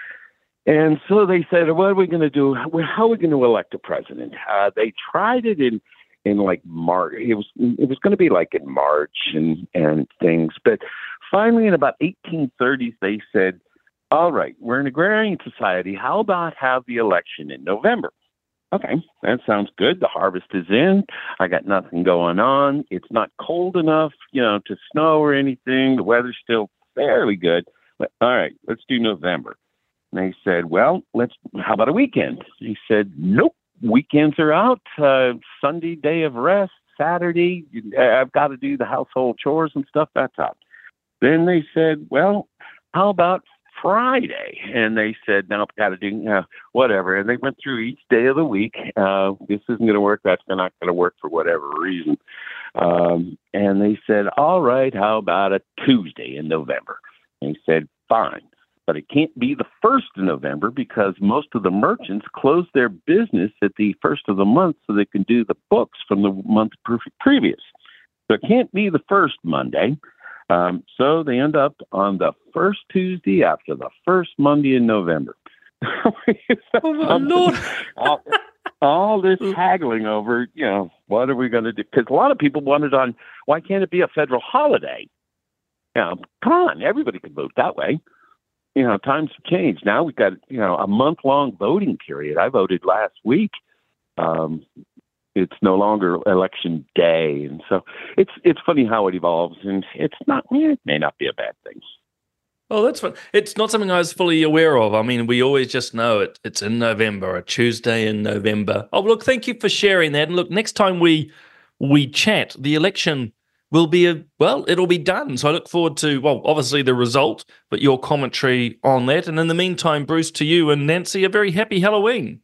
And so they said, what are we going to do? How are we going to elect a president? Uh, they tried it in, in like March. It was, it was going to be like in March and, and things. But finally, in about eighteen thirties, they said, all right, we're an agrarian society. How about have the election in November? Okay, that sounds good. The harvest is in. I got nothing going on. It's not cold enough, you know, to snow or anything. The weather's still fairly good. But, all right, let's do November. And they said, well, let's. How about a weekend? He said, nope, weekends are out. Uh, Sunday, day of rest. Saturday, I've got to do the household chores and stuff. That's out. Then they said, well, how about Friday? And they said, no, got to do uh, whatever. And they went through each day of the week. Uh, this isn't going to work. That's not going to work for whatever reason. Um, and they said, all right, how about a Tuesday in November? And he said, fine. But it can't be the first of November because most of the merchants close their business at the first of the month so they can do the books from the month pre- previous. So it can't be the first Monday. Um, so they end up on the first Tuesday after the first Monday in November. Oh, my Lord. all, all this haggling over, you know, what are we going to do? Because a lot of people wanted on, why can't it be a federal holiday? You know, come on, everybody could vote that way. You know, times have changed. Now we've got, you know, a month-long voting period. I voted last week. Um, It's no longer election day. And so it's it's funny how it evolves, and it's not, it may not be a bad thing. Oh, that's fun. It's not something I was fully aware of. I mean, we always just know it. It's in November, a Tuesday in November. Oh, look, thank you for sharing that. And look, next time we we chat, the election will be, a well, it'll be done. So I look forward to, well, obviously the result, but your commentary on that. And in the meantime, Bruce, to you and Nancy, a very happy Halloween.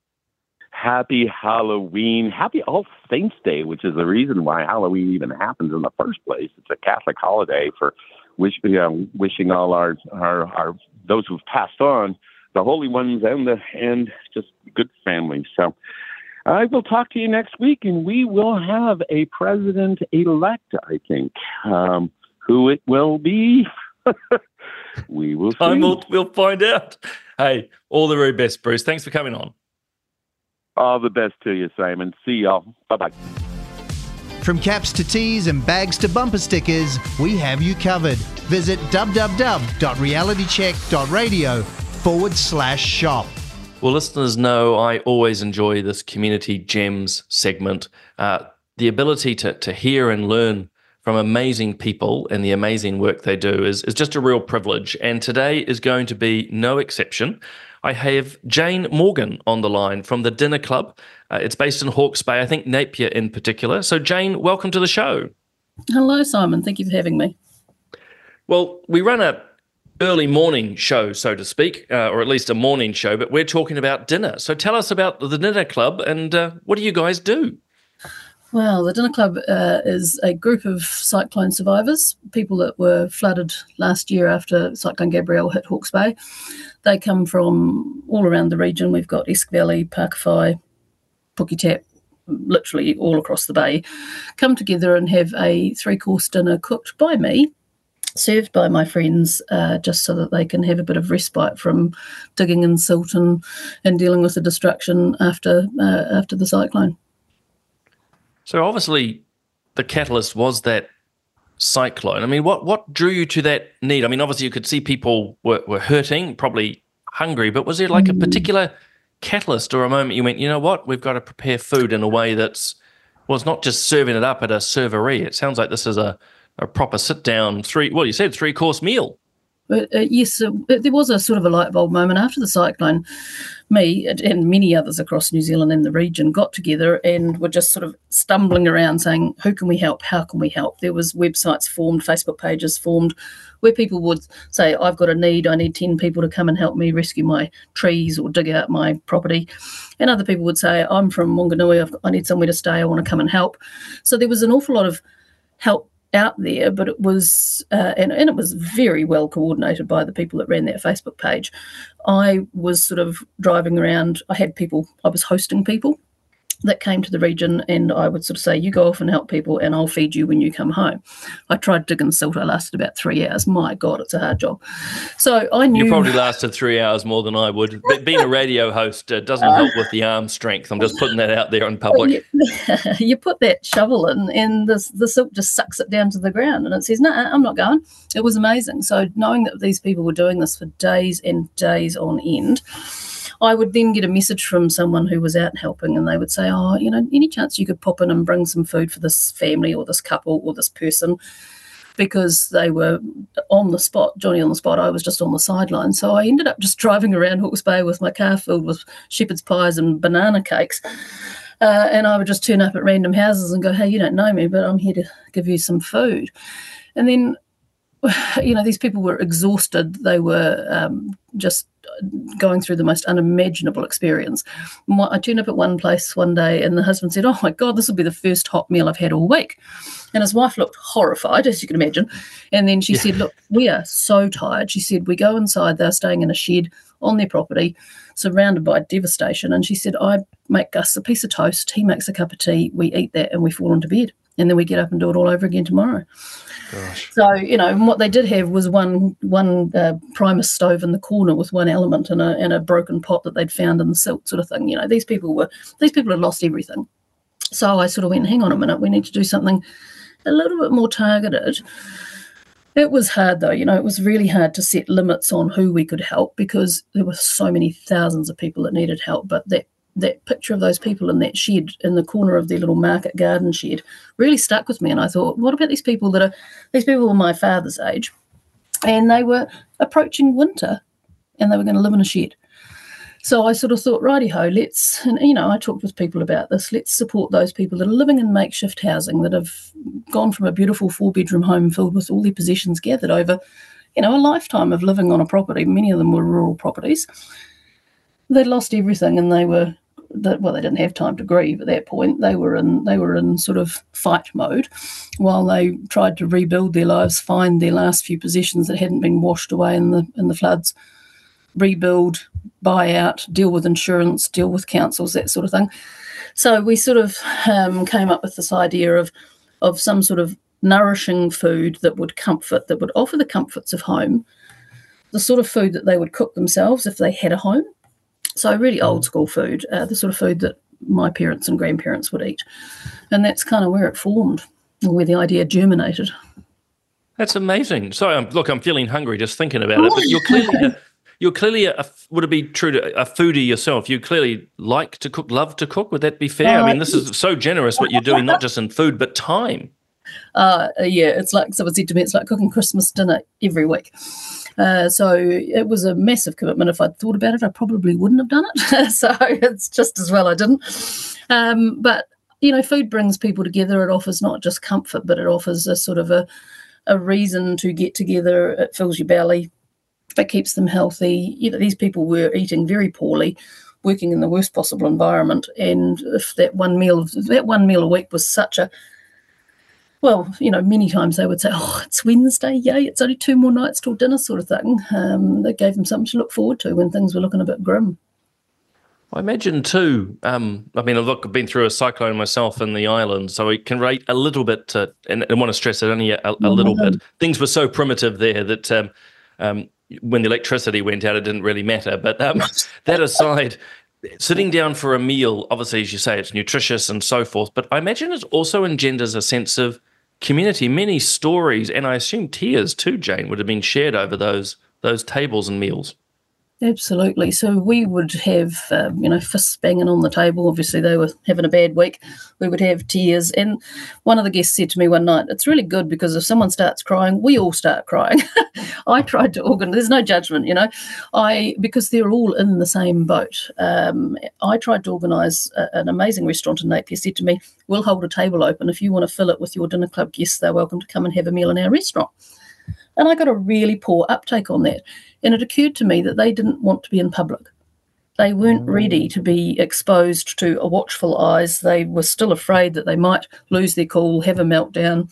Happy Halloween. Happy All Saints Day, which is the reason why Halloween even happens in the first place. It's a Catholic holiday for wish, you know, wishing all our, our, our those who've passed on, the holy ones and the and just good families. So I will talk to you next week, and we will have a president-elect, I think. Um, who it will be, we will see. Time will, we'll find out. Hey, all the very best, Bruce. Thanks for coming on. All the best to you, Simon. See y'all. Bye-bye. From caps to tees and bags to bumper stickers, we have you covered. Visit www.realitycheck.radio forward slash shop. Well, listeners know I always enjoy this Community Gems segment. Uh, the ability to to hear and learn from amazing people and the amazing work they do is, is just a real privilege. And today is going to be no exception. I have Jane Morgan on the line from the Dinner Club. Uh, it's based in Hawke's Bay, I think Napier in particular. So Jane, welcome to the show. Hello, Simon. Thank you for having me. Well, we run a early morning show, so to speak, uh, or at least a morning show, but we're talking about dinner. So tell us about the Dinner Club and uh, what do you guys do? Well, the Dinner Club uh, is a group of cyclone survivors, people that were flooded last year after Cyclone Gabrielle hit Hawke's Bay. They come from all around the region. We've got Esk Valley, Pakowhai, Puketap, literally all across the bay, come together and have a three-course dinner cooked by me, served by my friends, uh, just so that they can have a bit of respite from digging in silt and, and dealing with the destruction after uh, after the cyclone. So obviously the catalyst was that cyclone. I mean, what, what drew you to that need? I mean, obviously you could see people were, were hurting, probably hungry, but was there like a particular catalyst or a moment you went, you know what, we've got to prepare food in a way that's, well, it's not just serving it up at a servery. It sounds like this is a, a proper sit-down, three, well, you said three-course meal. But, uh, yes, uh, there was a sort of a light bulb moment after the cyclone. Me and many others across New Zealand and the region got together and were just sort of stumbling around saying, who can we help? How can we help? There was websites formed, Facebook pages formed, where people would say, I've got a need, I need ten people to come and help me rescue my trees or dig out my property. And other people would say, I'm from Wanganui, I've, I need somewhere to stay, I want to come and help. So there was an awful lot of help out there, but it was, uh, and, and it was very well coordinated by the people that ran that Facebook page. I was sort of driving around, I had people, I was hosting people that came to the region, and I would sort of say, you go off and help people and I'll feed you when you come home. I tried digging silt, I lasted about three hours. My God, it's a hard job. So I knew... You probably lasted three hours more than I would. But being a radio host uh, doesn't help with the arm strength. I'm just putting that out there in public. Well, you, you put that shovel in and the, the silt just sucks it down to the ground and it says, no, nah, I'm not going. It was amazing. So knowing that these people were doing this for days and days on end, I would then get a message from someone who was out helping and they would say, oh, you know, any chance you could pop in and bring some food for this family or this couple or this person, because they were on the spot, Johnny on the spot. I was just on the sideline. So I ended up just driving around Hawke's Bay with my car filled with shepherd's pies and banana cakes. Uh, and I would just turn up at random houses and go, hey, you don't know me, but I'm here to give you some food. And then, you know, these people were exhausted. They were um, just going through the most unimaginable experience. I turned up at one place one day and the husband said, oh my God, this will be the first hot meal I've had all week. And his wife looked horrified, as you can imagine. And then she yeah. said, look, we are so tired. She said, we go inside, they're staying in a shed on their property, surrounded by devastation. And she said, I make Gus a piece of toast, he makes a cup of tea, we eat that and we fall into bed. And then we get up and do it all over again tomorrow. Gosh. So, you know, and what they did have was one one uh, Primus stove in the corner with one element and a and a broken pot that they'd found in the silt, sort of thing. You know, these people were these people had lost everything. So I sort of went, hang on a minute, we need to do something a little bit more targeted. It was hard though, you know, it was really hard to set limits on who we could help because there were so many thousands of people that needed help. But that that picture of those people in that shed in the corner of their little market garden shed really stuck with me. And I thought, what about these people that are, these people were my father's age and they were approaching winter and they were going to live in a shed. So I sort of thought, righty-ho, let's, and you know, I talked with people about this, let's support those people that are living in makeshift housing, that have gone from a beautiful four-bedroom home filled with all their possessions gathered over, you know, a lifetime of living on a property. Many of them were rural properties. They'd lost everything and they were, that well, they didn't have time to grieve at that point. They were in they were in sort of fight mode while they tried to rebuild their lives, find their last few possessions that hadn't been washed away in the in the floods, rebuild, buy out, deal with insurance, deal with councils, that sort of thing. So we sort of um, came up with this idea of of some sort of nourishing food that would comfort, that would offer the comforts of home, the sort of food that they would cook themselves if they had a home. So really old school food, uh, the sort of food that my parents and grandparents would eat. And that's kind of where it formed, where the idea germinated. That's amazing. So um, look, I'm feeling hungry just thinking about it, but you're clearly, a, you're clearly a, would it be true to a foodie yourself? You clearly like to cook, love to cook. Would that be fair? Uh, I mean, this is so generous what you're doing, not just in food, but time. Uh, yeah, it's like someone said to me, it's like cooking Christmas dinner every week. Uh, so it was a massive commitment. If I'd thought about it, I probably wouldn't have done it. So it's just as well I didn't. Um, but, you know, food brings people together. It offers not just comfort, but it offers a sort of a, a reason to get together. It fills your belly. It keeps them healthy. You know, these people were eating very poorly. working in the worst possible environment. And if that one meal, that one meal a week was such a, well, you know, many times they would say, oh, it's Wednesday, yay, it's only two more nights till dinner sort of thing. Um, that gave them something to look forward to when things were looking a bit grim. I imagine too, um, I mean, look, I've been through a cyclone myself in the island, so I can relate a little bit to, and I want to stress it only a, a mm-hmm. little bit. Things were so primitive there that um, um, when the electricity went out, it didn't really matter. But um, that aside, sitting down for a meal, obviously, as you say, it's nutritious and so forth, but I imagine it also engenders a sense of community. Many stories, and I assume tears too, Jane, would have been shared over those those tables and meals. Absolutely. So we would have, um, you know, fists banging on the table. Obviously, they were having a bad week. We would have tears. And one of the guests said to me one night, it's really good because if someone starts crying, we all start crying. I tried to organise, there's no judgment, you know, I because they're all in the same boat. Um, I tried to organise a, an amazing restaurant in Napier, said to me, we'll hold a table open. If you want to fill it with your dinner club guests, they're welcome to come and have a meal in our restaurant. And I got a really poor uptake on that. And it occurred to me that they didn't want to be in public. They weren't ready to be exposed to a watchful eyes. They were still afraid that they might lose their cool, have a meltdown.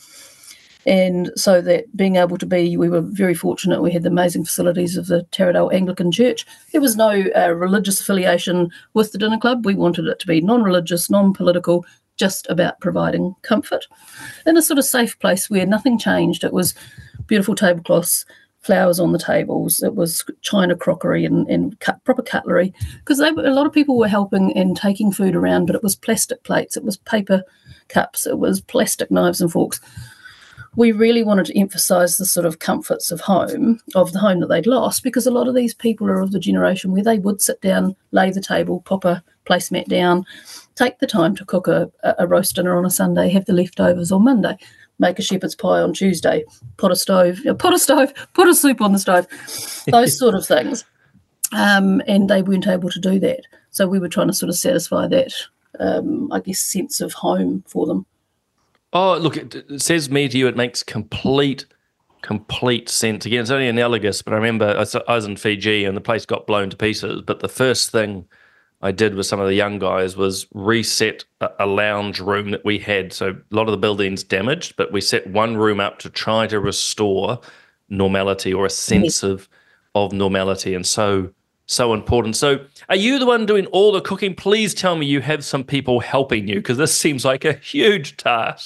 And so that being able to be, we were very fortunate. We had the amazing facilities of the Taradale Anglican Church. There was no uh, religious affiliation with the dinner club. We wanted it to be non-religious, non-political, just about providing comfort in a sort of safe place where nothing changed. It was beautiful tablecloths, flowers on the tables. It was china crockery and, and cut, proper cutlery, because they were, a lot of people were helping and taking food around, but it was plastic plates, it was paper cups, it was plastic knives and forks. We really wanted to emphasise the sort of comforts of home, of the home that they'd lost, because a lot of these people are of the generation where they would sit down, lay the table, pop a placemat down, take the time to cook a, a roast dinner on a Sunday, have the leftovers on Monday, make a shepherd's pie on Tuesday, pot a stove, you know, pot a stove, put a soup on the stove, those sort of things. Um, and they weren't able to do that. So we were trying to sort of satisfy that, um, I guess, sense of home for them. Oh, look, it, it says me to you, it makes complete, complete sense. Again, it's only analogous, but I remember I was, I was in Fiji and the place got blown to pieces, but the first thing I did with some of the young guys was reset a, a lounge room that we had. So a lot of the building's damaged, but we set one room up to try to restore normality or a sense of of normality, and so so important. So are you the one doing all the cooking? Please tell me you have some people helping you, because this seems like a huge task.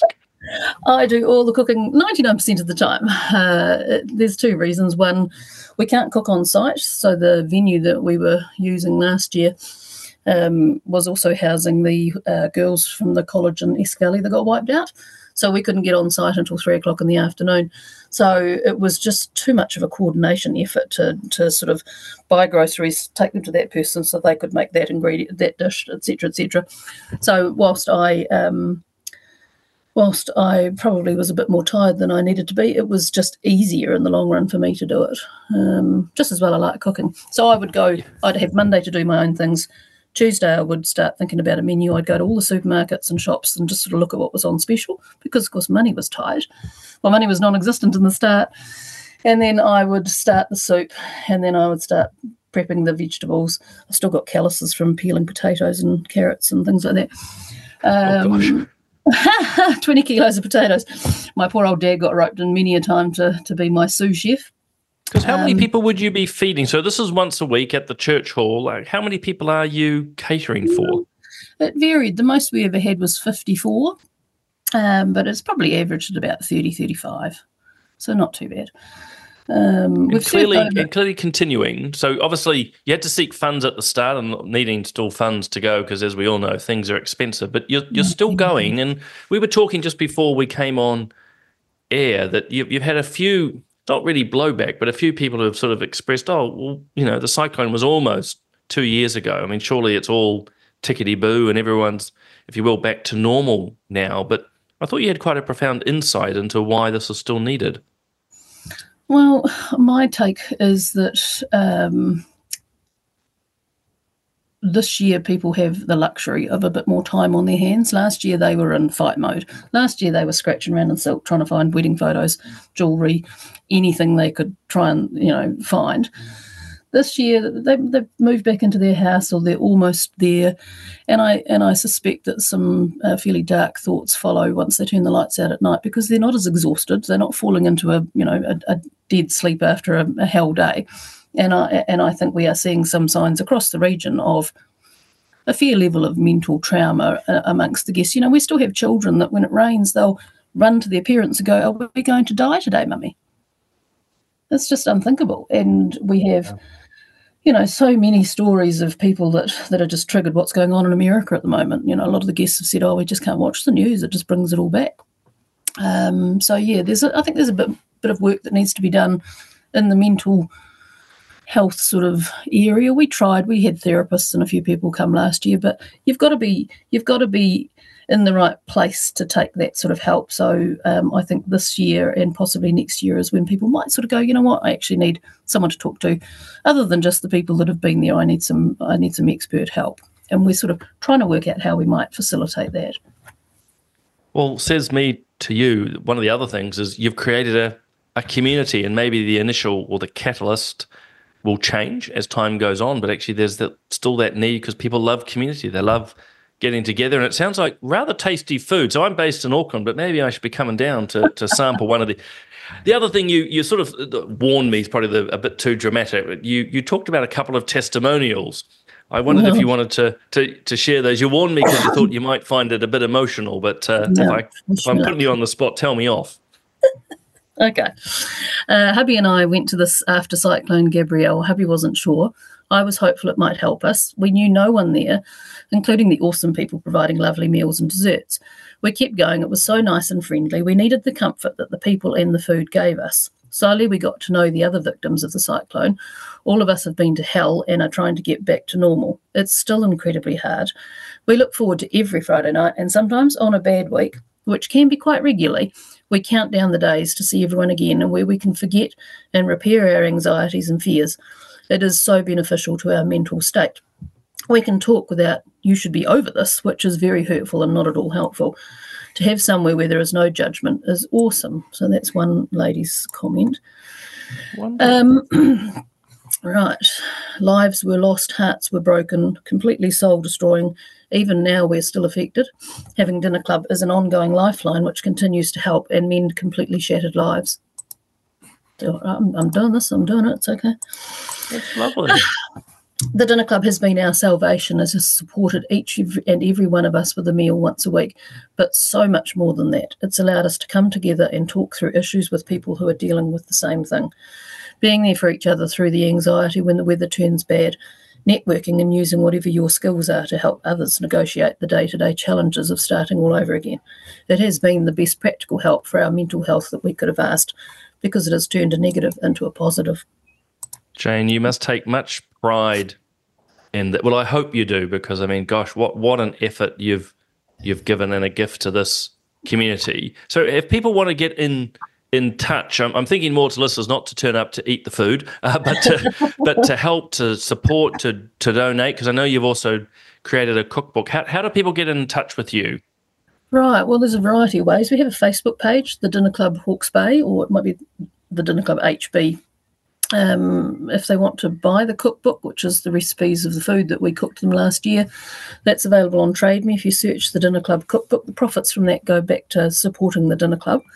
I do all the cooking ninety-nine percent of the time. Uh, there's two reasons. One, we can't cook on site. So the venue that we were using last year Um, was also housing the uh, girls from the college in Escali that got wiped out. So we couldn't get on site until three o'clock in the afternoon. So it was just too much of a coordination effort to to sort of buy groceries, take them to that person so they could make that ingredient, that dish, et cetera, et cetera. So whilst I um, whilst I probably was a bit more tired than I needed to be, it was just easier in the long run for me to do it. Um, just as well I like cooking. So I would go, I'd have Monday to do my own things. Tuesday, I would start thinking about a menu. I'd go to all the supermarkets and shops and just sort of look at what was on special, because, of course, money was tight. Well, money was non-existent in the start. And then I would start the soup, and then I would start prepping the vegetables. I've still got calluses from peeling potatoes and carrots and things like that. Um, oh, gosh. twenty kilos of potatoes. My poor old dad got roped in many a time to, to be my sous chef. Because how many Um, people would you be feeding? So this is once a week at the church hall. Like, how many people are you catering for? It varied. The most we ever had was fifty-four, um, but it's probably averaged at about thirty, thirty-five. So not too bad. Um, And we've clearly, served over- and clearly continuing. So obviously you had to seek funds at the start and needing still funds to go, because as we all know, things are expensive, but you're, you're still going. And we were talking just before we came on air that you, you've had a few, not really blowback, but a few people who have sort of expressed, oh, well, you know, the cyclone was almost two years ago. I mean, surely it's all tickety-boo and everyone's, if you will, back to normal now. But I thought you had quite a profound insight into why this is still needed. Well, my take is that um, this year people have the luxury of a bit more time on their hands. Last year they were in fight mode. Last year they were scratching around in silk, trying to find wedding photos, jewellery, anything they could try and, you know, find. this year they, they've moved back into their house, or they're almost there, and I and I suspect that some uh, fairly dark thoughts follow once they turn the lights out at night, because they're not as exhausted. They're not falling into a you know a, a dead sleep after a, a hell day, and I and I think we are seeing some signs across the region of a fair level of mental trauma uh, amongst the guests. You know, we still have children that when it rains, they'll run to their parents and go, "Are we going to die today, Mummy?" It's just unthinkable. And we have, you know, so many stories of people that, that are just triggered what's going on in America at the moment. You know, a lot of the guests have said, oh, we just can't watch the news. It just brings it all back. Um, so, yeah, there's a, I think there's a bit, bit of work that needs to be done in the mental health sort of area. We tried, we had therapists and a few people come last year, but you've got to be, you've got to be in the right place to take that sort of help. So um, I think this year and possibly next year is when people might sort of go, you know what, I actually need someone to talk to, other than just the people that have been there. I need some, I need some expert help, and we're sort of trying to work out how we might facilitate that. Well, says me to you, one of the other things is you've created a, a community, and maybe the initial or the catalyst will change as time goes on, but actually there's that, still that need, because people love community. They love getting together, and it sounds like rather tasty food. So I'm based in Auckland, but maybe I should be coming down to to sample one of the. The other thing you you sort of warned me is probably the, a bit too dramatic. You you talked about a couple of testimonials. I wondered no. if you wanted to to to share those. You warned me because you thought you might find it a bit emotional, but uh, no, if, I, if I'm putting you on the spot, tell me off. Okay. Uh, hubby and I went to this after Cyclone Gabrielle. Hubby wasn't sure. I was hopeful it might help us. We knew no one there, including the awesome people providing lovely meals and desserts. We kept going. It was so nice and friendly. We needed the comfort that the people and the food gave us. Slowly we got to know the other victims of the cyclone. All of us have been to hell and are trying to get back to normal. It's still incredibly hard. We look forward to every Friday night, and sometimes on a bad week, which can be quite regularly, we count down the days to see everyone again, and where we can forget and repair our anxieties and fears. It is so beneficial to our mental state. We can talk without "you should be over this," which is very hurtful and not at all helpful. To have somewhere where there is no judgment is awesome. So that's one lady's comment. Um, right. Lives were lost, hearts were broken, completely soul-destroying. Even now we're still affected. Having Dinner Club is an ongoing lifeline which continues to help and mend completely shattered lives. So I'm, I'm doing this, I'm doing it, it's okay. That's lovely. The Dinner Club has been our salvation, as has supported each and every one of us with a meal once a week, but so much more than that. It's allowed us to come together and talk through issues with people who are dealing with the same thing, being there for each other through the anxiety when the weather turns bad, networking and using whatever your skills are to help others negotiate the day-to-day challenges of starting all over again. It has been the best practical help for our mental health that we could have asked, because it has turned a negative into a positive. Jane, you must take much pride in that. Well, I hope you do, because I mean, gosh, what what an effort you've you've given and a gift to this community. So, if people want to get in in touch, I'm, I'm thinking more to listeners, not to turn up to eat the food, uh, but to but to help, to support, to to donate, because I know you've also created a cookbook. How how do people get in touch with you? Right. Well, there's a variety of ways. We have a Facebook page, the Dinner Club Hawke's Bay, or it might be the Dinner Club H B. Um, if they want to buy the cookbook, which is the recipes of the food that we cooked them last year, that's available on Trade Me. If you search the Dinner Club cookbook, the profits from that go back to supporting the Dinner Club.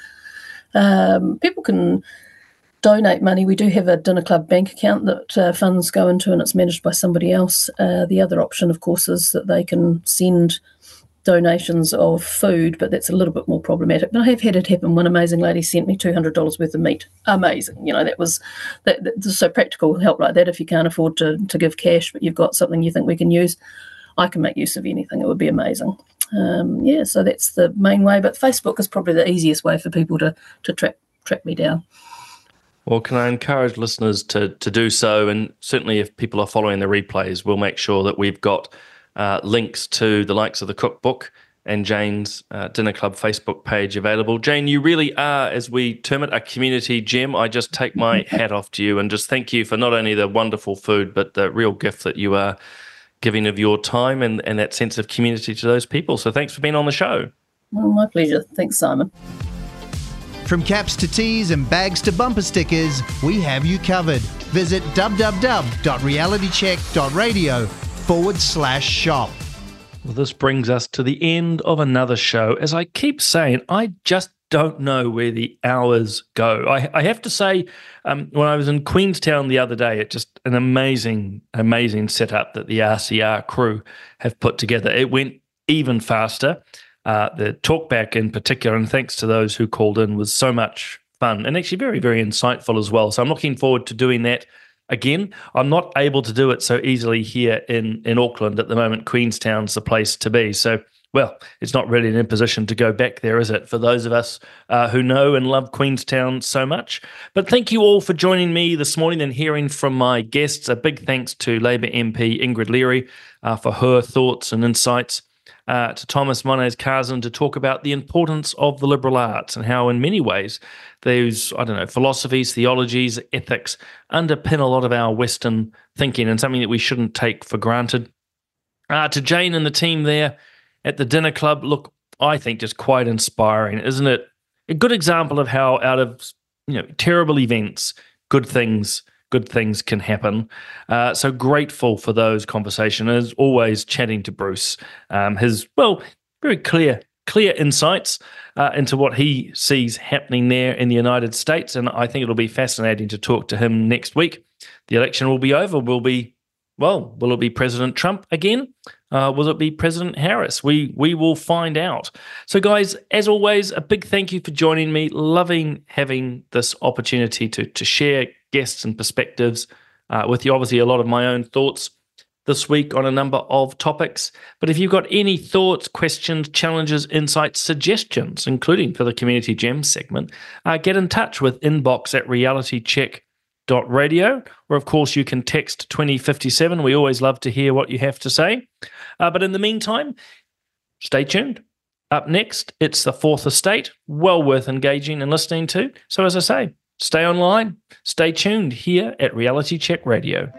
Um, people can donate money. We do have a Dinner Club bank account that uh, funds go into, and it's managed by somebody else. Uh, the other option, of course, is that they can send donations of food, but that's a little bit more problematic. But I have had it happen. One amazing lady sent me two hundred dollars worth of meat. Amazing. You know, that was that, that's so practical help like that. If you can't afford to, to give cash, but you've got something you think we can use, I can make use of anything. It would be amazing. Um, yeah, so that's the main way. But Facebook is probably the easiest way for people to, to track track me down. Well, can I encourage listeners to to do so? And certainly if people are following the replays, we'll make sure that we've got Uh, links to the likes of the cookbook and Jane's uh, Dinner Club Facebook page available. Jane, you really are, as we term it, a community gem. I just take my hat off to you and just thank you for not only the wonderful food, but the real gift that you are giving of your time and, and that sense of community to those people. So thanks for being on the show. Oh, my pleasure. Thanks, Simon. From caps to tees and bags to bumper stickers, we have you covered. Visit www.realitycheck.radio forward slash shop. Well, this brings us to the end of another show. As I keep saying, I just don't know where the hours go. I, I have to say, um, when I was in Queenstown the other day, it's just an amazing, amazing setup that the R C R crew have put together. It went even faster. Uh, the talkback in particular, and thanks to those who called in, was so much fun and actually very, very insightful as well. So I'm looking forward to doing that again. I'm not able to do it so easily here in, in Auckland at the moment. Queenstown's the place to be. So, well, it's not really an imposition to go back there, is it, for those of us uh, who know and love Queenstown so much? But thank you all for joining me this morning and hearing from my guests. A big thanks to Labour M P Ingrid Leary uh, for her thoughts and insights, uh, to Thomas Monaes-Carson to talk about the importance of the liberal arts and how in many ways those, I don't know, philosophies, theologies, ethics underpin a lot of our Western thinking and something that we shouldn't take for granted. Uh, to Jane and the team there at the dinner club, look, I think just quite inspiring, isn't it? A good example of how out of, you know, terrible events, good things, good things can happen. Uh, so grateful for those conversations. As always, chatting to Bruce, um, his, well, very clear, clear insights uh, into what he sees happening there in the United States. And I think it'll be fascinating to talk to him next week. The election will be over. Will be, well, will it be President Trump again? Uh, will it be President Harris? We we will find out. So, guys, as always, a big thank you for joining me. Loving having this opportunity to to share guests and perspectives uh, with you. Obviously, a lot of my own thoughts this week on a number of topics. But if you've got any thoughts, questions, challenges, insights, suggestions, including for the Community Gems segment, uh, get in touch with inbox at realitycheck dot radio, or of course you can text twenty fifty-seven. We always love to hear what you have to say. Uh, but in the meantime, stay tuned. Up next, it's the Fourth Estate, well worth engaging and listening to. So as I say, stay online, stay tuned here at Reality Check Radio.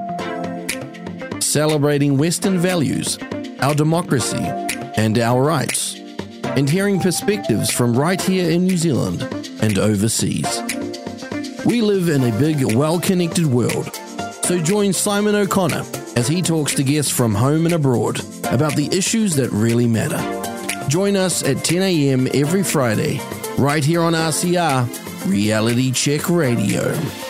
Celebrating Western values, our democracy, and our rights, and hearing perspectives from right here in New Zealand and overseas. We live in a big, well-connected world, so join Simon O'Connor as he talks to guests from home and abroad about the issues that really matter. Join us at ten a.m. every Friday, right here on R C R, Reality Check Radio.